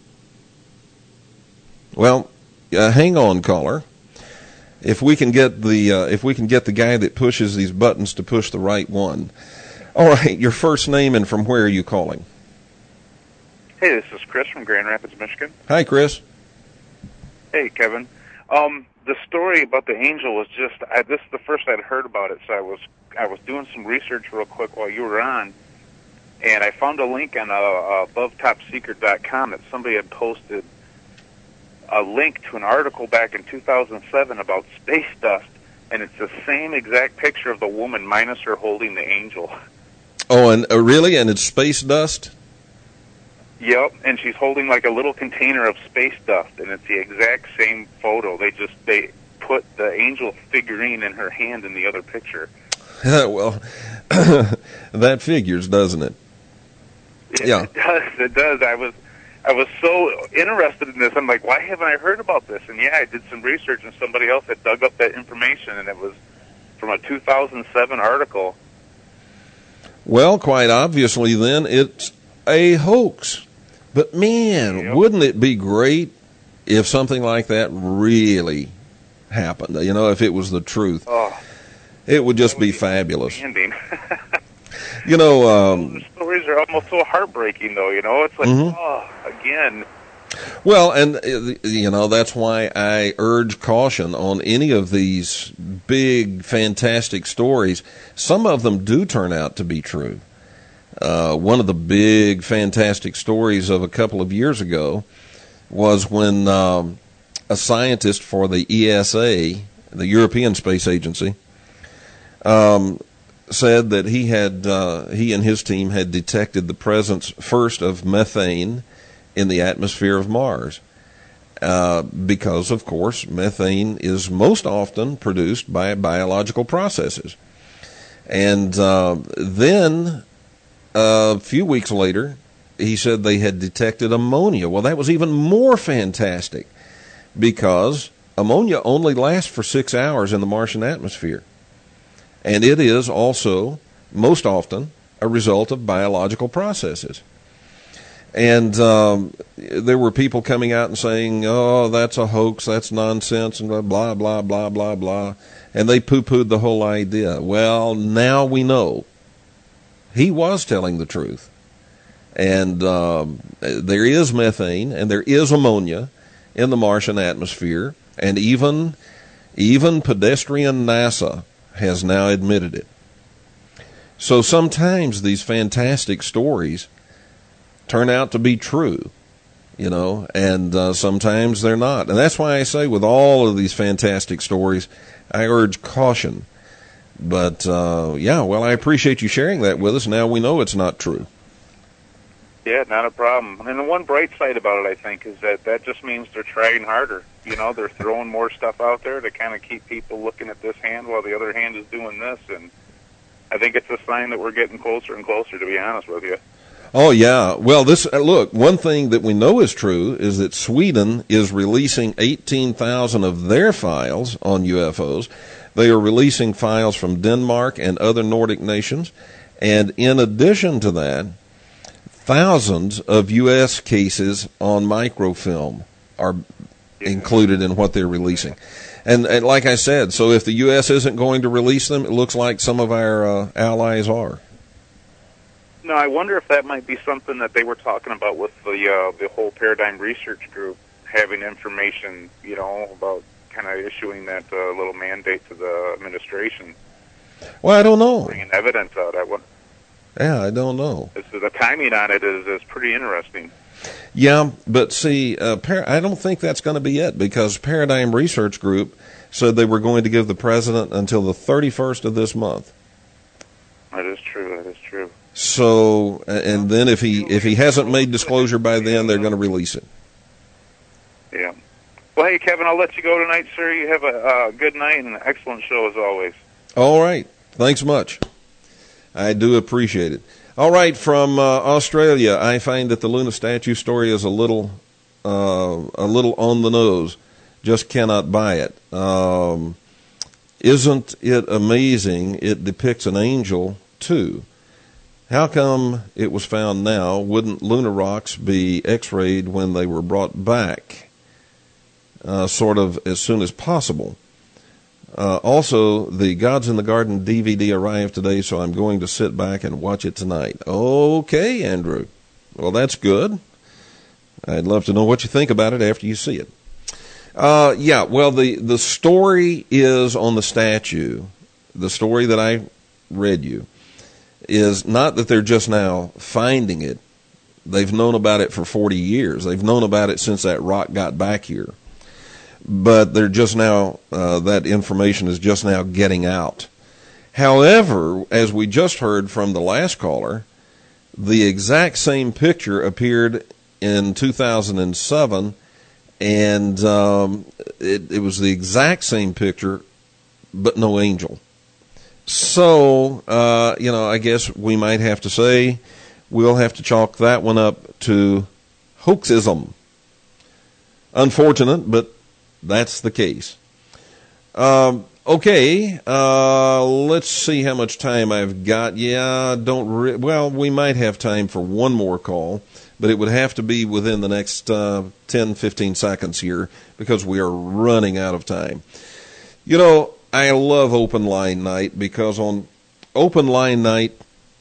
Well, hang on, caller. If we can get the guy that pushes these buttons to push the right one. All right, your first name and from where are you calling? Hey, this is Chris from Grand Rapids, Michigan. Hi, Chris. Hey, Kevin. The story about the angel was just this is the first I'd heard about it, so I was doing some research real quick while you were on, and I found a link on AboveTopSecret.com that somebody had posted a link to an article back in 2007 about space dust, and it's the same exact picture of the woman minus her holding the angel. Oh, and really? And it's space dust? Yep, and she's holding like a little container of space dust, and it's the exact same photo. They put the angel figurine in her hand in the other picture. Well, that figures, doesn't it? Yeah, it does. I was so interested in this. I'm like, why haven't I heard about this? And yeah, I did some research, and somebody else had dug up that information, and it was from a 2007 article. Well, quite obviously, then it's a hoax. But man, wouldn't it be great if something like that really happened? You know, if it was the truth. Oh, it would just be fabulous. You know, the stories are almost so heartbreaking, though. You know, it's like, again. Well, and you know, that's why I urge caution on any of these big, fantastic stories. Some of them do turn out to be true. One of the big, fantastic stories of a couple of years ago was when a scientist for the ESA, the European Space Agency, said that he and his team had detected the presence first of methane in the atmosphere of Mars. Because, of course, methane is most often produced by biological processes. And then a few weeks later, he said they had detected ammonia. Well, that was even more fantastic because ammonia only lasts for 6 hours in the Martian atmosphere. And it is also, most often, a result of biological processes. And there were people coming out and saying, oh, that's a hoax, that's nonsense, and blah, blah, blah, blah, blah. And they poo-pooed the whole idea. Well, now we know. He was telling the truth. And there is methane and there is ammonia in the Martian atmosphere. And even pedestrian NASA has now admitted it. So sometimes these fantastic stories turn out to be true, you know, and sometimes they're not. And that's why I say with all of these fantastic stories, I urge caution. But, yeah, well, I appreciate you sharing that with us. Now we know it's not true. Yeah, not a problem. And the one bright side about it, I think, is that just means they're trying harder. You know, they're throwing more stuff out there to kind of keep people looking at this hand while the other hand is doing this. And I think it's a sign that we're getting closer and closer, to be honest with you. Oh, yeah. Well, look, one thing that we know is true is that Sweden is releasing 18,000 of their files on UFOs. They are releasing files from Denmark and other Nordic nations. And in addition to that, thousands of U.S. cases on microfilm are included in what they're releasing. And like I said, so if the U.S. isn't going to release them, it looks like some of our allies are. No, I wonder if that might be something that they were talking about with the whole Paradigm Research Group, having information, you know, about kind of issuing that little mandate to the administration. Well, I don't know. Bringing evidence out. Yeah, I don't know. The timing on it is pretty interesting. Yeah, but see, I don't think that's going to be it, because Paradigm Research Group said they were going to give the president until the 31st of this month. That is true. That is true. So, and then if he hasn't made disclosure by then, they're going to release it. Yeah. Well, hey, Kevin, I'll let you go tonight, sir. You have a good night and an excellent show as always. All right. Thanks much. I do appreciate it. All right, from Australia, I find that the Luna statue story is a little on the nose. Just cannot buy it. Isn't it amazing? It depicts an angel too. How come it was found now? Wouldn't Luna rocks be X-rayed when they were brought back? Sort of as soon as possible. Also, the Gods in the Garden DVD arrived today, so I'm going to sit back and watch it tonight. Okay, Andrew. Well, that's good. I'd love to know what you think about it after you see it. Well, the story is on the statue. The story that I read you is not that they're just now finding it. They've known about it for 40 years. They've known about it since that rock got back here. But they're just now, that information is just now getting out. However, as we just heard from the last caller, the exact same picture appeared in 2007, and it was the exact same picture, but no angel. So, I guess we might have to say we'll have to chalk that one up to hoaxism. Unfortunate, but that's the case. Okay, let's see how much time I've got. Yeah, we might have time for one more call, but it would have to be within the next 10, 15 seconds here because we are running out of time. I love open line night because on open line night,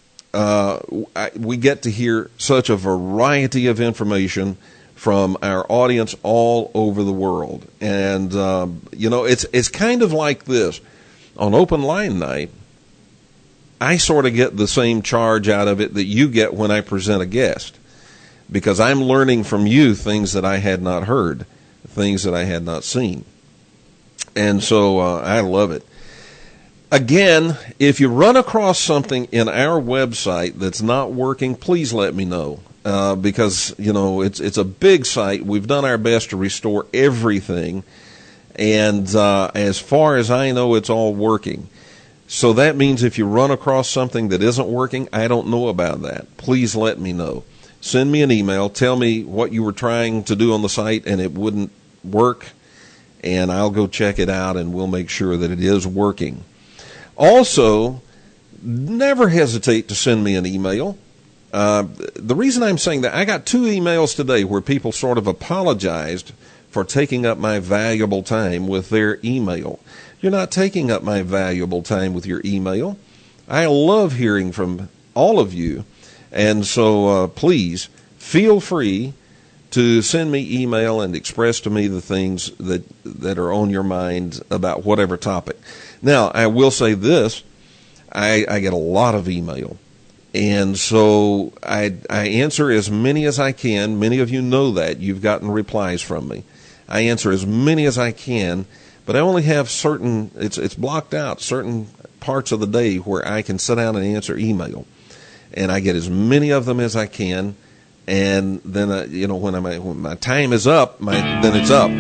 we get to hear such a variety of information from our audience all over the world. And, it's kind of like this. On open line night, I sort of get the same charge out of it that you get when I present a guest, because I'm learning from you things that I had not heard, things that I had not seen. And so I love it. Again, if you run across something in our website that's not working, please let me know. Because, it's a big site. We've done our best to restore everything. And as far as I know, it's all working. So that means if you run across something that isn't working, I don't know about that. Please let me know. Send me an email. Tell me what you were trying to do on the site and it wouldn't work. And I'll go check it out and we'll make sure that it is working. Also, never hesitate to send me an email. The reason I'm saying that, I got 2 emails today where people sort of apologized for taking up my valuable time with their email. You're not taking up my valuable time with your email. I love hearing from all of you. And so please feel free to send me email and express to me the things that are on your mind about whatever topic. Now, I will say this. I get a lot of email. And so I answer as many as I can. Many of you know that. You've gotten replies from me. I answer as many as I can, but I only have it's blocked out, certain parts of the day where I can sit down and answer email. And I get as many of them as I can. And then, when my time is up, then it's up.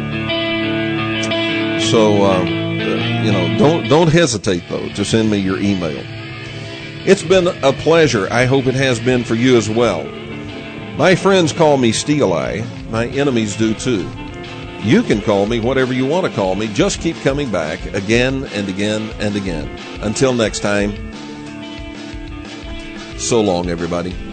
So, don't hesitate, though, to send me your email. It's been a pleasure. I hope it has been for you as well. My friends call me Steel Eye. My enemies do too. You can call me whatever you want to call me. Just keep coming back again and again and again. Until next time, so long, everybody.